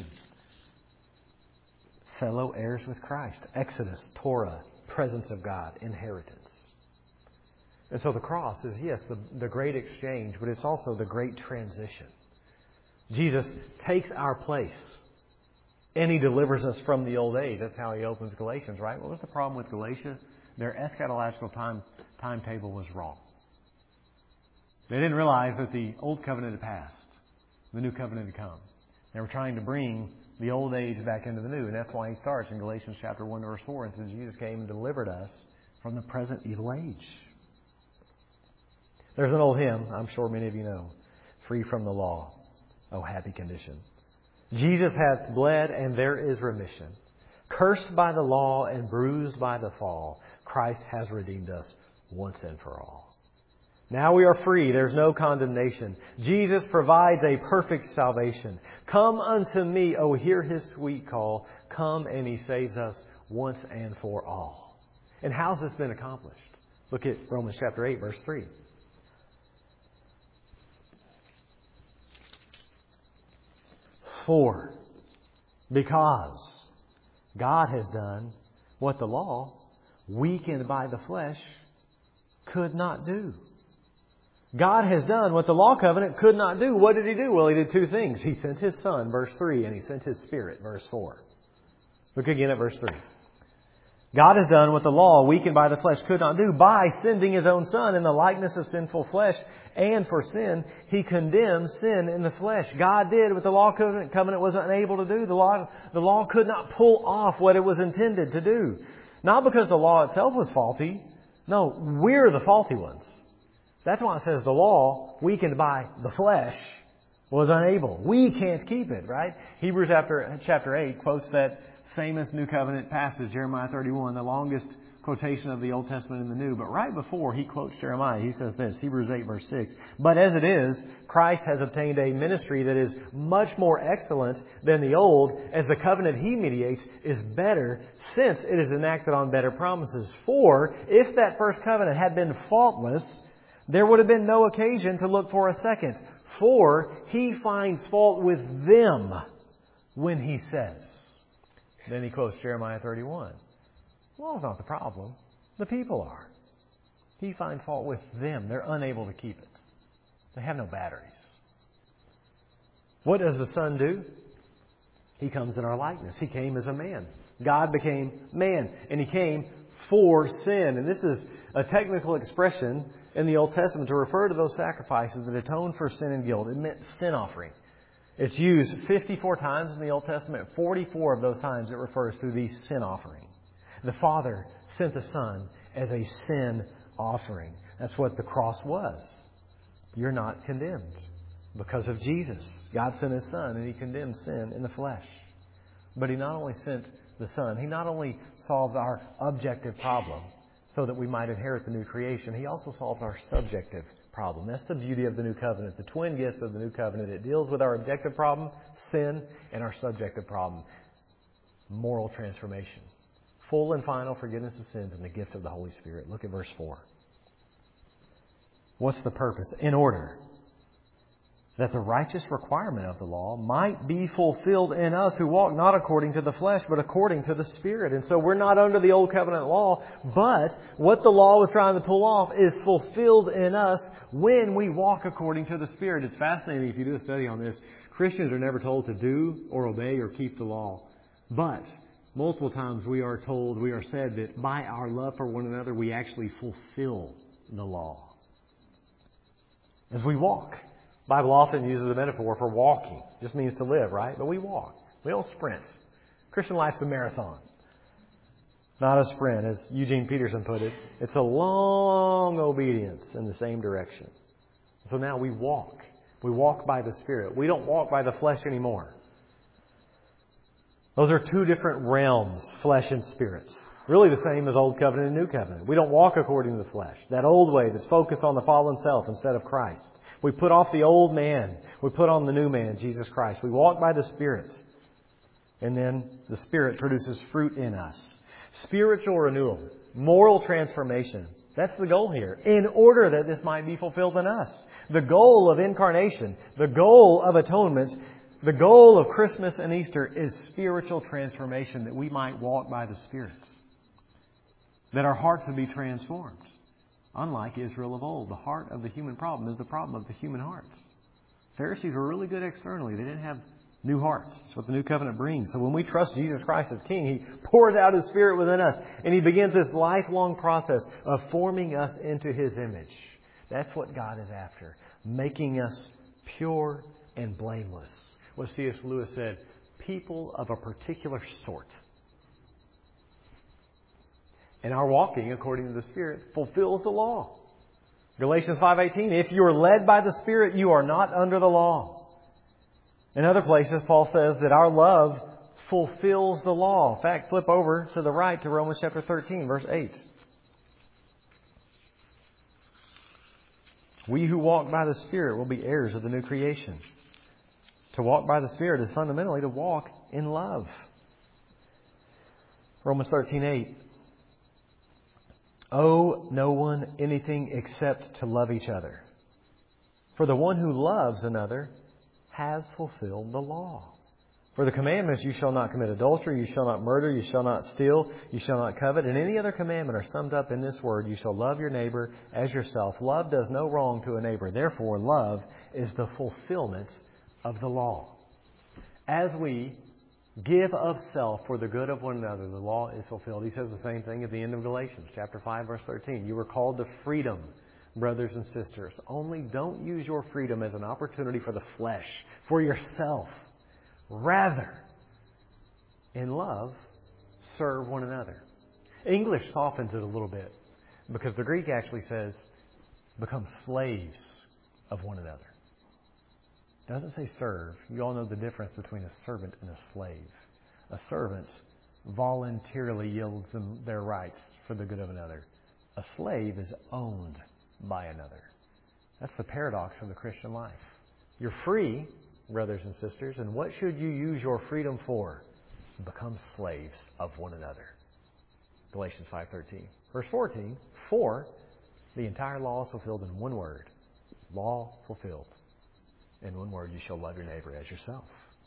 Fellow heirs with Christ. Exodus, Torah, presence of God, inheritance. And so the cross is, yes, the great exchange, but it's also the great transition. Jesus takes our place. And He delivers us from the old age. That's how He opens Galatians, right? What was the problem with Galatia? Their eschatological timetable was wrong. They didn't realize that the old covenant had passed. The new covenant had come. They were trying to bring the old age back into the new. And that's why He starts in Galatians chapter 1, verse 4 and says, Jesus came and delivered us from the present evil age. There's an old hymn, I'm sure many of you know. Free from the law, oh happy condition. Jesus hath bled, and there is remission. Cursed by the law and bruised by the fall, Christ has redeemed us once and for all. Now we are free. There's no condemnation. Jesus provides a perfect salvation. Come unto me, oh, hear His sweet call. Come, and He saves us once and for all. And how's this been accomplished? Look at Romans chapter 8, verse 3. For, because God has done what the law, weakened by the flesh, could not do. God has done what the law covenant could not do. What did He do? Well, He did two things. He sent His Son, verse 3, and He sent His Spirit, verse 4. Look again at verse 3. God has done what the law, weakened by the flesh, could not do by sending His own Son in the likeness of sinful flesh. And for sin, He condemned sin in the flesh. God did what the law covenant was unable to do. The law could not pull off what it was intended to do. Not because the law itself was faulty. No, we're the faulty ones. That's why it says the law, weakened by the flesh, was unable. We can't keep it, right? Hebrews chapter 8 quotes that famous New Covenant passage, Jeremiah 31, the longest quotation of the Old Testament and the New. But right before he quotes Jeremiah, he says this, Hebrews 8, verse 6. But as it is, Christ has obtained a ministry that is much more excellent than the old, as the covenant He mediates is better, since it is enacted on better promises. For if that first covenant had been faultless, there would have been no occasion to look for a second. For He finds fault with them when He says. Then he quotes Jeremiah 31. The law's not the problem. The people are. He finds fault with them. They're unable to keep it. They have no batteries. What does the Son do? He comes in our likeness. He came as a man. God became man. And He came for sin. And this is a technical expression in the Old Testament to refer to those sacrifices that atone for sin and guilt. It meant sin offering. It's used 54 times in the Old Testament. 44 of those times it refers to the sin offering. The Father sent the Son as a sin offering. That's what the cross was. You're not condemned because of Jesus. God sent His Son and He condemned sin in the flesh. But He not only sent the Son, He not only solves our objective problem so that we might inherit the new creation, He also solves our subjective problem. That's the beauty of the new covenant. The twin gifts of the new covenant. It deals with our objective problem, sin, and our subjective problem, moral transformation. Full and final forgiveness of sins and the gift of the Holy Spirit. Look at verse 4. What's the purpose? In order that the righteous requirement of the law might be fulfilled in us who walk not according to the flesh, but according to the Spirit. And so we're not under the old covenant law, but what the law was trying to pull off is fulfilled in us when we walk according to the Spirit. It's fascinating if you do a study on this. Christians are never told to do or obey or keep the law. But multiple times we are told, we are said that by our love for one another, we actually fulfill the law. As we walk. The Bible often uses the metaphor for walking. It just means to live, right? But we walk. We don't sprint. Christian life's a marathon. Not a sprint, as Eugene Peterson put it. It's a long obedience in the same direction. So now we walk. We walk by the Spirit. We don't walk by the flesh anymore. Those are two different realms, flesh and spirits. Really the same as Old Covenant and New Covenant. We don't walk according to the flesh. That old way that's focused on the fallen self instead of Christ. We put off the old man. We put on the new man, Jesus Christ. We walk by the Spirit. And then the Spirit produces fruit in us. Spiritual renewal. Moral transformation. That's the goal here. In order that this might be fulfilled in us. The goal of incarnation. The goal of atonement. The goal of Christmas and Easter is spiritual transformation. That we might walk by the Spirit. That our hearts would be transformed. Unlike Israel of old, the heart of the human problem is the problem of the human hearts. Pharisees were really good externally. They didn't have new hearts. That's what the New Covenant brings. So when we trust Jesus Christ as King, He pours out His Spirit within us. And He begins this lifelong process of forming us into His image. That's what God is after. Making us pure and blameless. What C.S. Lewis said, people of a particular sort. And our walking according to the Spirit fulfills the law. Galatians 5:18, if you are led by the Spirit, you are not under the law. In other places, Paul says that our love fulfills the law. In fact, flip over to the right to Romans chapter 13, verse 8. We who walk by the Spirit will be heirs of the new creation. To walk by the Spirit is fundamentally to walk in love. Romans 13:8. Owe no one anything except to love each other. For the one who loves another has fulfilled the law. For the commandments, you shall not commit adultery, you shall not murder, you shall not steal, you shall not covet, and any other commandment are summed up in this word, you shall love your neighbor as yourself. Love does no wrong to a neighbor. Therefore, love is the fulfillment of the law. As we give of self for the good of one another, the law is fulfilled. He says the same thing at the end of Galatians, chapter 5, verse 13. You were called to freedom, brothers and sisters. Only don't use your freedom as an opportunity for the flesh, for yourself. Rather, in love, serve one another. English softens it a little bit because the Greek actually says, become slaves of one another. It doesn't say serve. You all know the difference between a servant and a slave. A servant voluntarily yields them their rights for the good of another. A slave is owned by another. That's the paradox of the Christian life. You're free, brothers and sisters, and what should you use your freedom for? Become slaves of one another. Galatians 5:13. Verse 14, for the entire law is fulfilled in one word. Law fulfilled. In one word, you shall love your neighbor as yourself.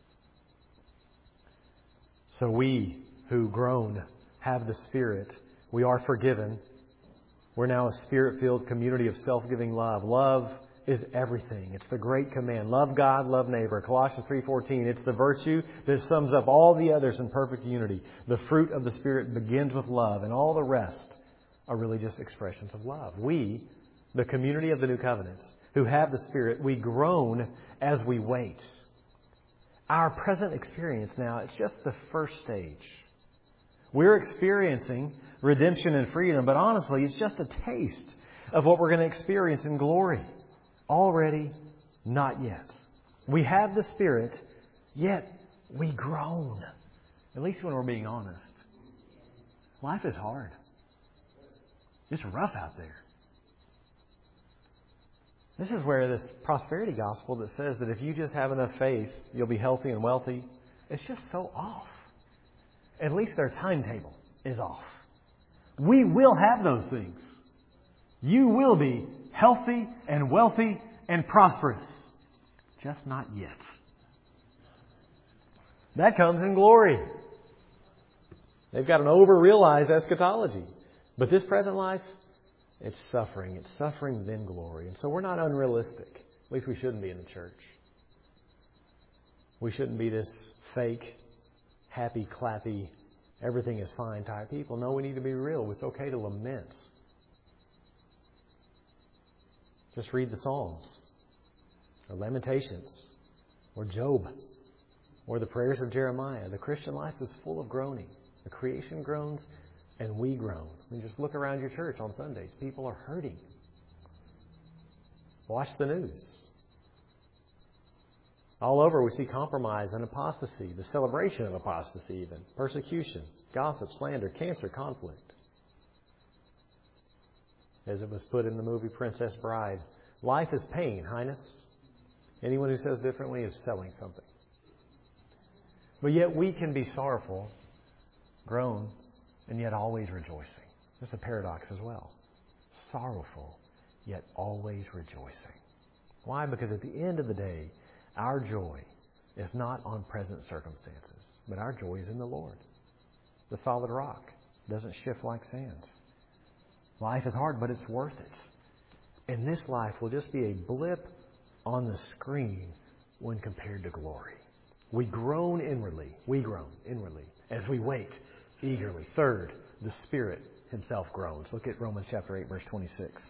So we who groan have the Spirit. We are forgiven. We're now a Spirit-filled community of self-giving love. Love is everything. It's the great command. Love God, love neighbor. Colossians 3:14. It's the virtue that sums up all the others in perfect unity. The fruit of the Spirit begins with love, and all the rest are really just expressions of love. We, the community of the New Covenants, who have the Spirit, we groan as we wait. Our present experience now, it's just the first stage. We're experiencing redemption and freedom, but honestly, it's just a taste of what we're going to experience in glory. Already, not yet. We have the Spirit, yet we groan. At least when we're being honest. Life is hard. It's rough out there. This is where this prosperity gospel that says that if you just have enough faith, you'll be healthy and wealthy, it's just so off. At least their timetable is off. We will have those things. You will be healthy and wealthy and prosperous. Just not yet. That comes in glory. They've got an over-realized eschatology. But this present life, it's suffering. It's suffering, then glory. And so we're not unrealistic. At least we shouldn't be in the church. We shouldn't be this fake happy, clappy, everything is fine type people. No, we need to be real. It's okay to lament. Just read the Psalms, or Lamentations, or Job, or the prayers of Jeremiah. The Christian life is full of groaning. The creation groans, and we groan. I mean, just look around your church on Sundays. People are hurting. Watch the news. All over we see compromise and apostasy, the celebration of apostasy even, persecution, gossip, slander, cancer, conflict. As it was put in the movie Princess Bride, life is pain, Highness. Anyone who says differently is selling something. But yet we can be sorrowful, groan, and yet always rejoicing. That's a paradox as well. Sorrowful, yet always rejoicing. Why? Because at the end of the day, our joy is not on present circumstances, but our joy is in the Lord. The solid rock doesn't shift like sand. Life is hard, but it's worth it. And this life will just be a blip on the screen when compared to glory. We groan inwardly. As we wait eagerly. Third, the Spirit Himself groans. Look at Romans chapter 8, verse 26.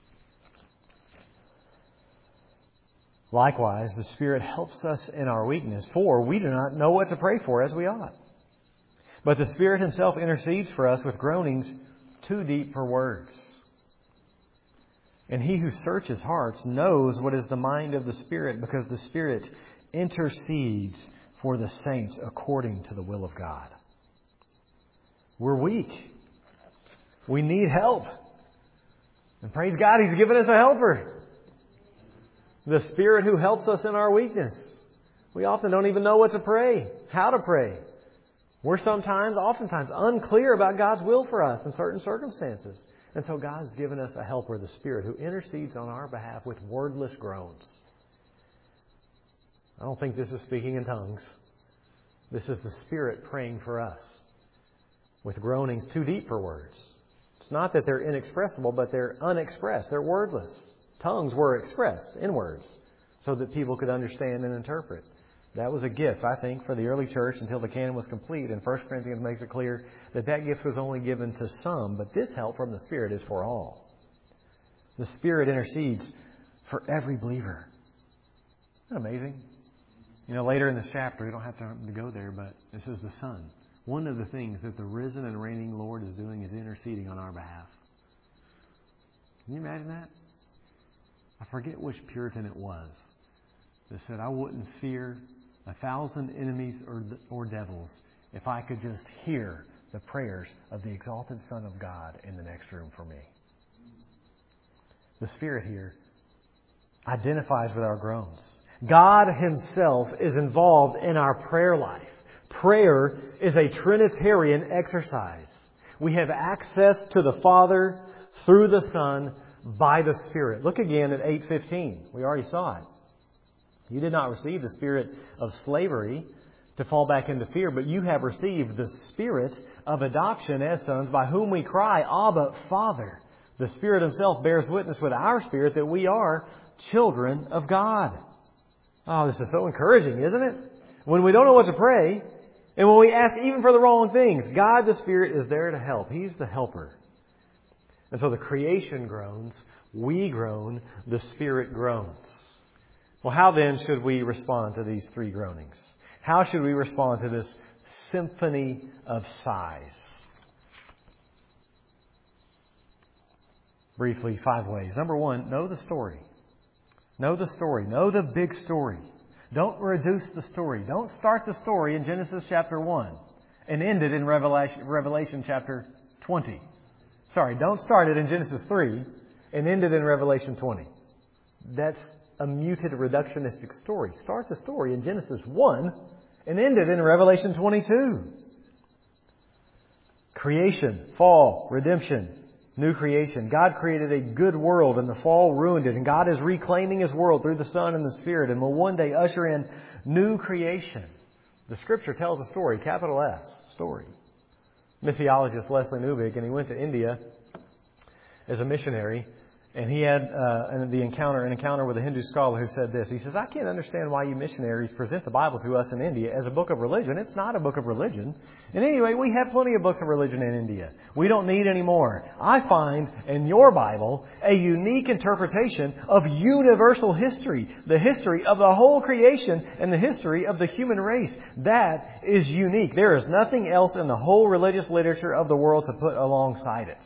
Likewise, the Spirit helps us in our weakness, for we do not know what to pray for as we ought. But the Spirit Himself intercedes for us with groanings too deep for words. And He who searches hearts knows what is the mind of the Spirit, because the Spirit intercedes for the saints according to the will of God. We're weak. We need help. And praise God, He's given us a helper. The Spirit who helps us in our weakness. We often don't even know what to pray, how to pray. We're oftentimes unclear about God's will for us in certain circumstances. And so God has given us a helper, the Spirit, who intercedes on our behalf with wordless groans. I don't think this is speaking in tongues. This is the Spirit praying for us with groanings too deep for words. It's not that they're inexpressible, but they're unexpressed. They're wordless. Tongues were expressed in words so that people could understand and interpret. That was a gift, I think, for the early church until the canon was complete. And 1 Corinthians makes it clear that that gift was only given to some, but this help from the Spirit is for all. The Spirit intercedes for every believer. Isn't that amazing? Later in this chapter, we don't have to go there, but it says the Son. One of the things that the risen and reigning Lord is doing is interceding on our behalf. Can you imagine that? I forget which Puritan it was that said, I wouldn't fear 1,000 enemies or devils if I could just hear the prayers of the exalted Son of God in the next room for me. The Spirit here identifies with our groans. God Himself is involved in our prayer life. Prayer is a Trinitarian exercise. We have access to the Father through the Son by the Spirit. Look again at 8:15. We already saw it. You did not receive the spirit of slavery to fall back into fear, but you have received the Spirit of adoption as sons, by whom we cry, Abba, Father. The Spirit Himself bears witness with our spirit that we are children of God. Oh, this is so encouraging, isn't it? When we don't know what to pray, and when we ask even for the wrong things, God the Spirit is there to help. He's the helper. And so the creation groans, we groan, the Spirit groans. Well, how then should we respond to these three groanings? How should we respond to this symphony of sighs? Briefly, 5 ways. Number 1, know the story. Know the story. Know the big story. Don't reduce the story. Don't start the story in Genesis chapter 1 and end it in Revelation chapter 20. Don't start it in Genesis 3 and end it in Revelation 20. That's a muted, reductionistic story. Start the story in Genesis 1 and end it in Revelation 22. Creation, fall, redemption, new creation. God created a good world and the fall ruined it. And God is reclaiming His world through the Son and the Spirit and will one day usher in new creation. The Scripture tells a story, capital S, story. Missiologist Leslie Newbigin, and he went to India as a missionary. And he had an encounter with a Hindu scholar who said this. He says, I can't understand why you missionaries present the Bible to us in India as a book of religion. It's not a book of religion. And anyway, we have plenty of books of religion in India. We don't need any more. I find in your Bible a unique interpretation of universal history, the history of the whole creation and the history of the human race. That is unique. There is nothing else in the whole religious literature of the world to put alongside it.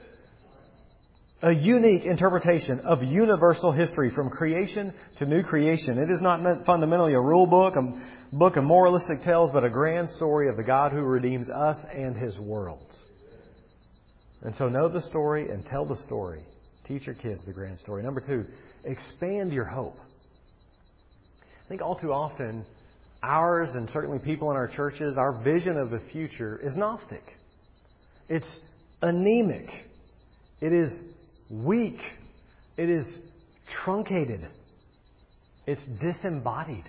A unique interpretation of universal history from creation to new creation. It is not fundamentally a rule book, a book of moralistic tales, but a grand story of the God who redeems us and His worlds. And so know the story and tell the story. Teach your kids the grand story. Number 2, expand your hope. I think all too often, ours and certainly people in our churches, our vision of the future is Gnostic. It's anemic. It is weak. It is truncated. It's disembodied.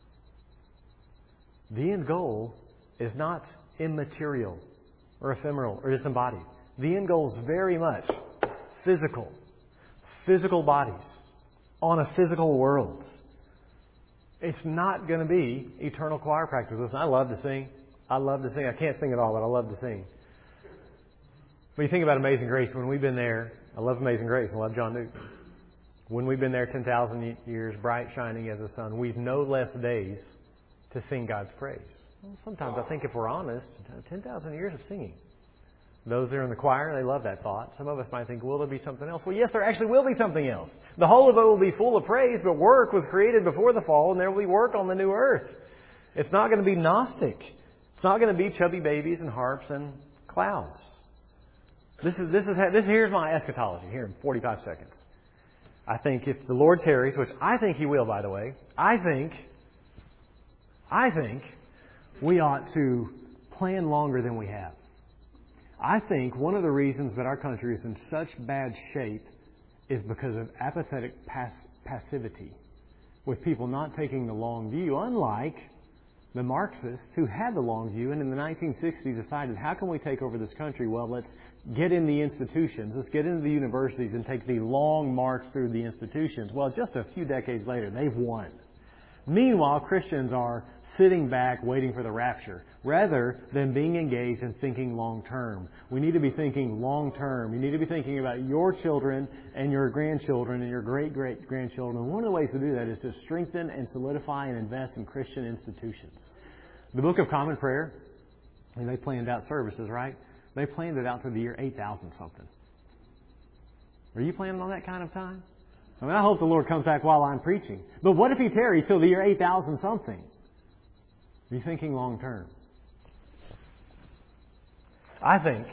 The end goal is not immaterial or ephemeral or disembodied. The end goal is very much physical. Physical bodies on a physical world. It's not going to be eternal choir practice. Listen, I love to sing. I can't sing at all, but I love to sing. When you think about Amazing Grace, when we've been there, I love Amazing Grace. I love John Newton. When we've been there 10,000 years, bright, shining as the sun, we've no less days to sing God's praise. Well, sometimes I think if we're honest, 10,000 years of singing. Those that are in the choir, they love that thought. Some of us might think, will there be something else? Well, yes, there actually will be something else. The whole of it will be full of praise, but work was created before the fall, and there will be work on the new earth. It's not going to be Gnostic. It's not going to be chubby babies and harps and clouds. Here's my eschatology here in 45 seconds. I think if the Lord tarries, which I think He will, by the way, I think we ought to plan longer than we have. I think one of the reasons that our country is in such bad shape is because of apathetic passivity, with people not taking the long view, unlike the Marxists who had the long view and in the 1960s decided, how can we take over this country? Well, let's get in the institutions. Let's get into the universities and take the long march through the institutions. Well, just a few decades later, they've won. Meanwhile, Christians are sitting back waiting for the rapture rather than being engaged and thinking long term. We need to be thinking long term. You need to be thinking about your children and your grandchildren and your great-great-grandchildren. And one of the ways to do that is to strengthen and solidify and invest in Christian institutions. The Book of Common Prayer, and they planned out services, right? They planned it out to the year 8,000 something. Are you planning on that kind of time? I mean, I hope the Lord comes back while I'm preaching. But what if He tarries till the year 8,000 something? Are you thinking long term? I think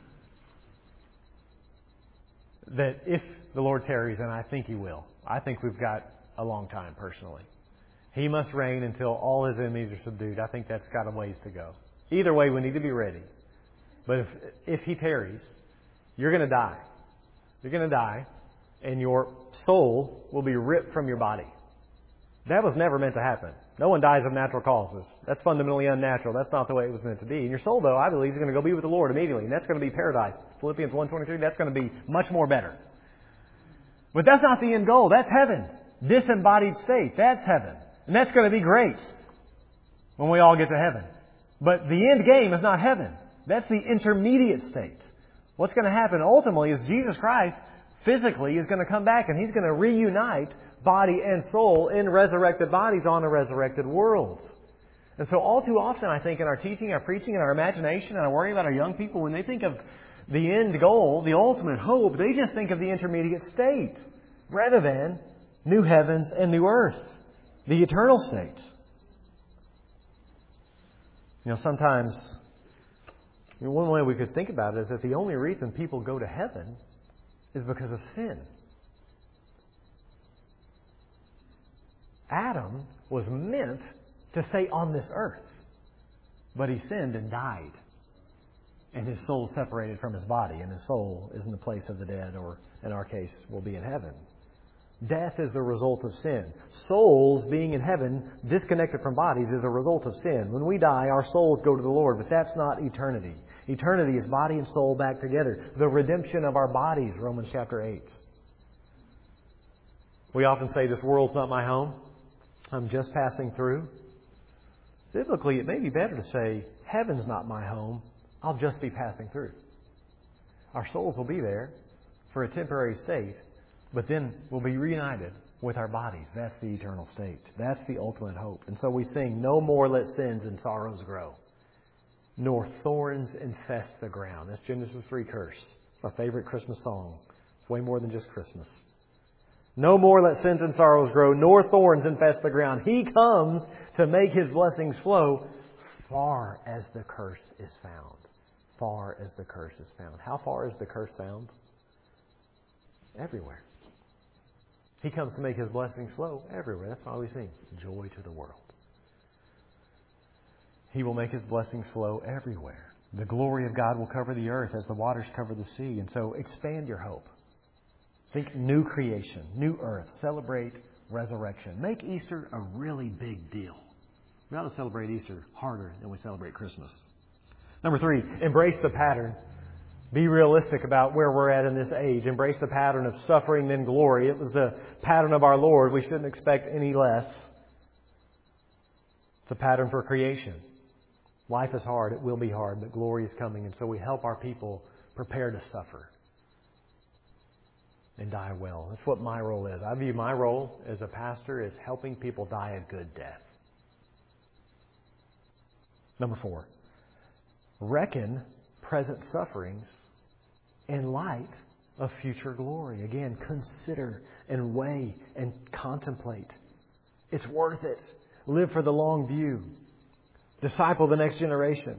that if the Lord tarries, and I think He will, I think we've got a long time personally. He must reign until all His enemies are subdued. I think that's got a ways to go. Either way, we need to be ready. But if He tarries, you're going to die. You're going to die. And your soul will be ripped from your body. That was never meant to happen. No one dies of natural causes. That's fundamentally unnatural. That's not the way it was meant to be. And your soul, though, I believe, is going to go be with the Lord immediately. And that's going to be paradise. Philippians 1:23, that's going to be much more better. But that's not the end goal. That's heaven. Disembodied state. That's heaven. And that's going to be great when we all get to heaven. But the end game is not heaven. That's the intermediate state. What's going to happen ultimately is Jesus Christ physically is going to come back and He's going to reunite body and soul in resurrected bodies on a resurrected world. And so all too often, I think, in our teaching, our preaching, and our imagination, and I worry about our young people, when they think of the end goal, the ultimate hope, they just think of the intermediate state rather than new heavens and new earth, the eternal state. You know, sometimes, one way we could think about it is that the only reason people go to heaven is because of sin. Adam was meant to stay on this earth, but he sinned and died. And his soul separated from his body, and his soul is in the place of the dead, or in our case, will be in heaven. Death is the result of sin. Souls being in heaven, disconnected from bodies, is a result of sin. When we die, our souls go to the Lord, but that's not eternity. Eternity is body and soul back together. The redemption of our bodies, Romans chapter 8. We often say, this world's not my home. I'm just passing through. Biblically, it may be better to say, heaven's not my home. I'll just be passing through. Our souls will be there for a temporary state, but then we'll be reunited with our bodies. That's the eternal state. That's the ultimate hope. And so we sing, no more let sins and sorrows grow, nor thorns infest the ground. That's Genesis 3 curse. My favorite Christmas song. It's way more than just Christmas. No more let sins and sorrows grow, nor thorns infest the ground. He comes to make His blessings flow far as the curse is found. Far as the curse is found. How far is the curse found? Everywhere. He comes to make His blessings flow everywhere. That's why we sing, joy to the world. He will make His blessings flow everywhere. The glory of God will cover the earth as the waters cover the sea. And so expand your hope. Think new creation, new earth. Celebrate resurrection. Make Easter a really big deal. We ought to celebrate Easter harder than we celebrate Christmas. Number 3, embrace the pattern. Be realistic about where we're at in this age. Embrace the pattern of suffering then glory. It was the pattern of our Lord. We shouldn't expect any less. It's a pattern for creation. Life is hard. It will be hard, but glory is coming. And so we help our people prepare to suffer and die well. That's what my role is. I view my role as a pastor as helping people die a good death. Number 4, reckon present sufferings in light of future glory. Again, consider and weigh and contemplate. It's worth it. Live for the long view. Disciple the next generation.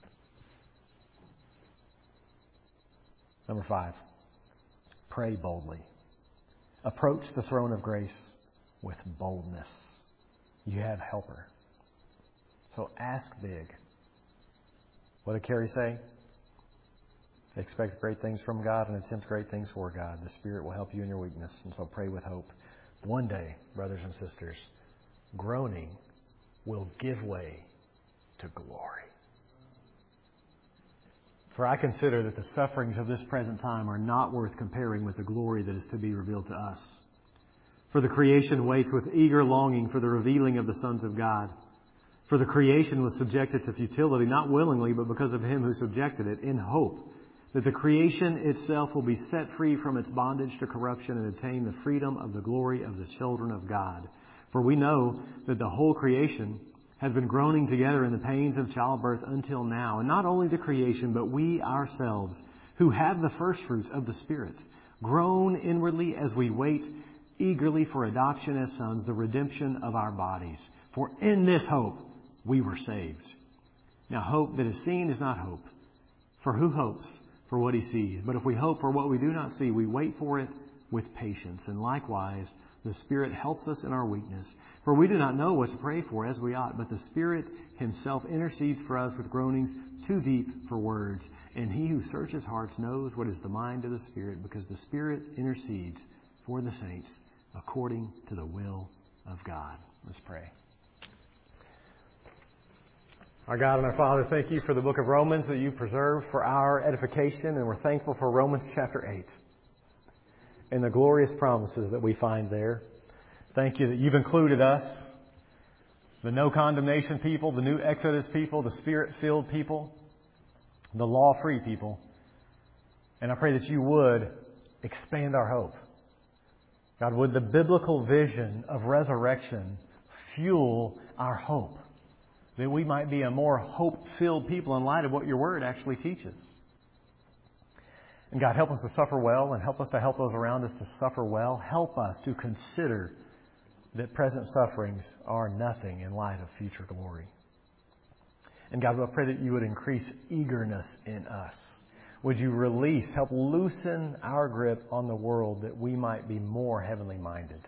Number 5, pray boldly. Approach the throne of grace with boldness. You have helper. So ask big. What did Carrie say? Expect great things from God and attempt great things for God. The Spirit will help you in your weakness. And so pray with hope. One day, brothers and sisters, groaning will give way to glory. For I consider that the sufferings of this present time are not worth comparing with the glory that is to be revealed to us. For the creation waits with eager longing for the revealing of the sons of God. For the creation was subjected to futility, not willingly, but because of Him who subjected it, in hope that the creation itself will be set free from its bondage to corruption and attain the freedom of the glory of the children of God. For we know that the whole creation has been groaning together in the pains of childbirth until now. And not only the creation, but we ourselves, who have the first fruits of the Spirit, groan inwardly as we wait eagerly for adoption as sons, the redemption of our bodies. For in this hope we were saved. Now hope that is seen is not hope. For who hopes for what he sees? But if we hope for what we do not see, we wait for it with patience. And likewise, the Spirit helps us in our weakness. For we do not know what to pray for as we ought, but the Spirit Himself intercedes for us with groanings too deep for words. And He who searches hearts knows what is the mind of the Spirit, because the Spirit intercedes for the saints according to the will of God. Let's pray. Our God and our Father, thank You for the book of Romans that You preserved for our edification, and we're thankful for Romans chapter 8. And the glorious promises that we find there. Thank You that You've included us, the no condemnation people, the new Exodus people, the Spirit-filled people, the law-free people. And I pray that You would expand our hope. God, would the biblical vision of resurrection fuel our hope, that we might be a more hope-filled people in light of what Your Word actually teaches. And God, help us to suffer well, and help us to help those around us to suffer well. Help us to consider that present sufferings are nothing in light of future glory. And God, I pray that You would increase eagerness in us. Would You help loosen our grip on the world that we might be more heavenly minded.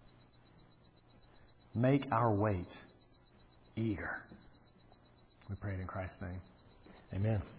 Make our wait eager. We pray it in Christ's name. Amen.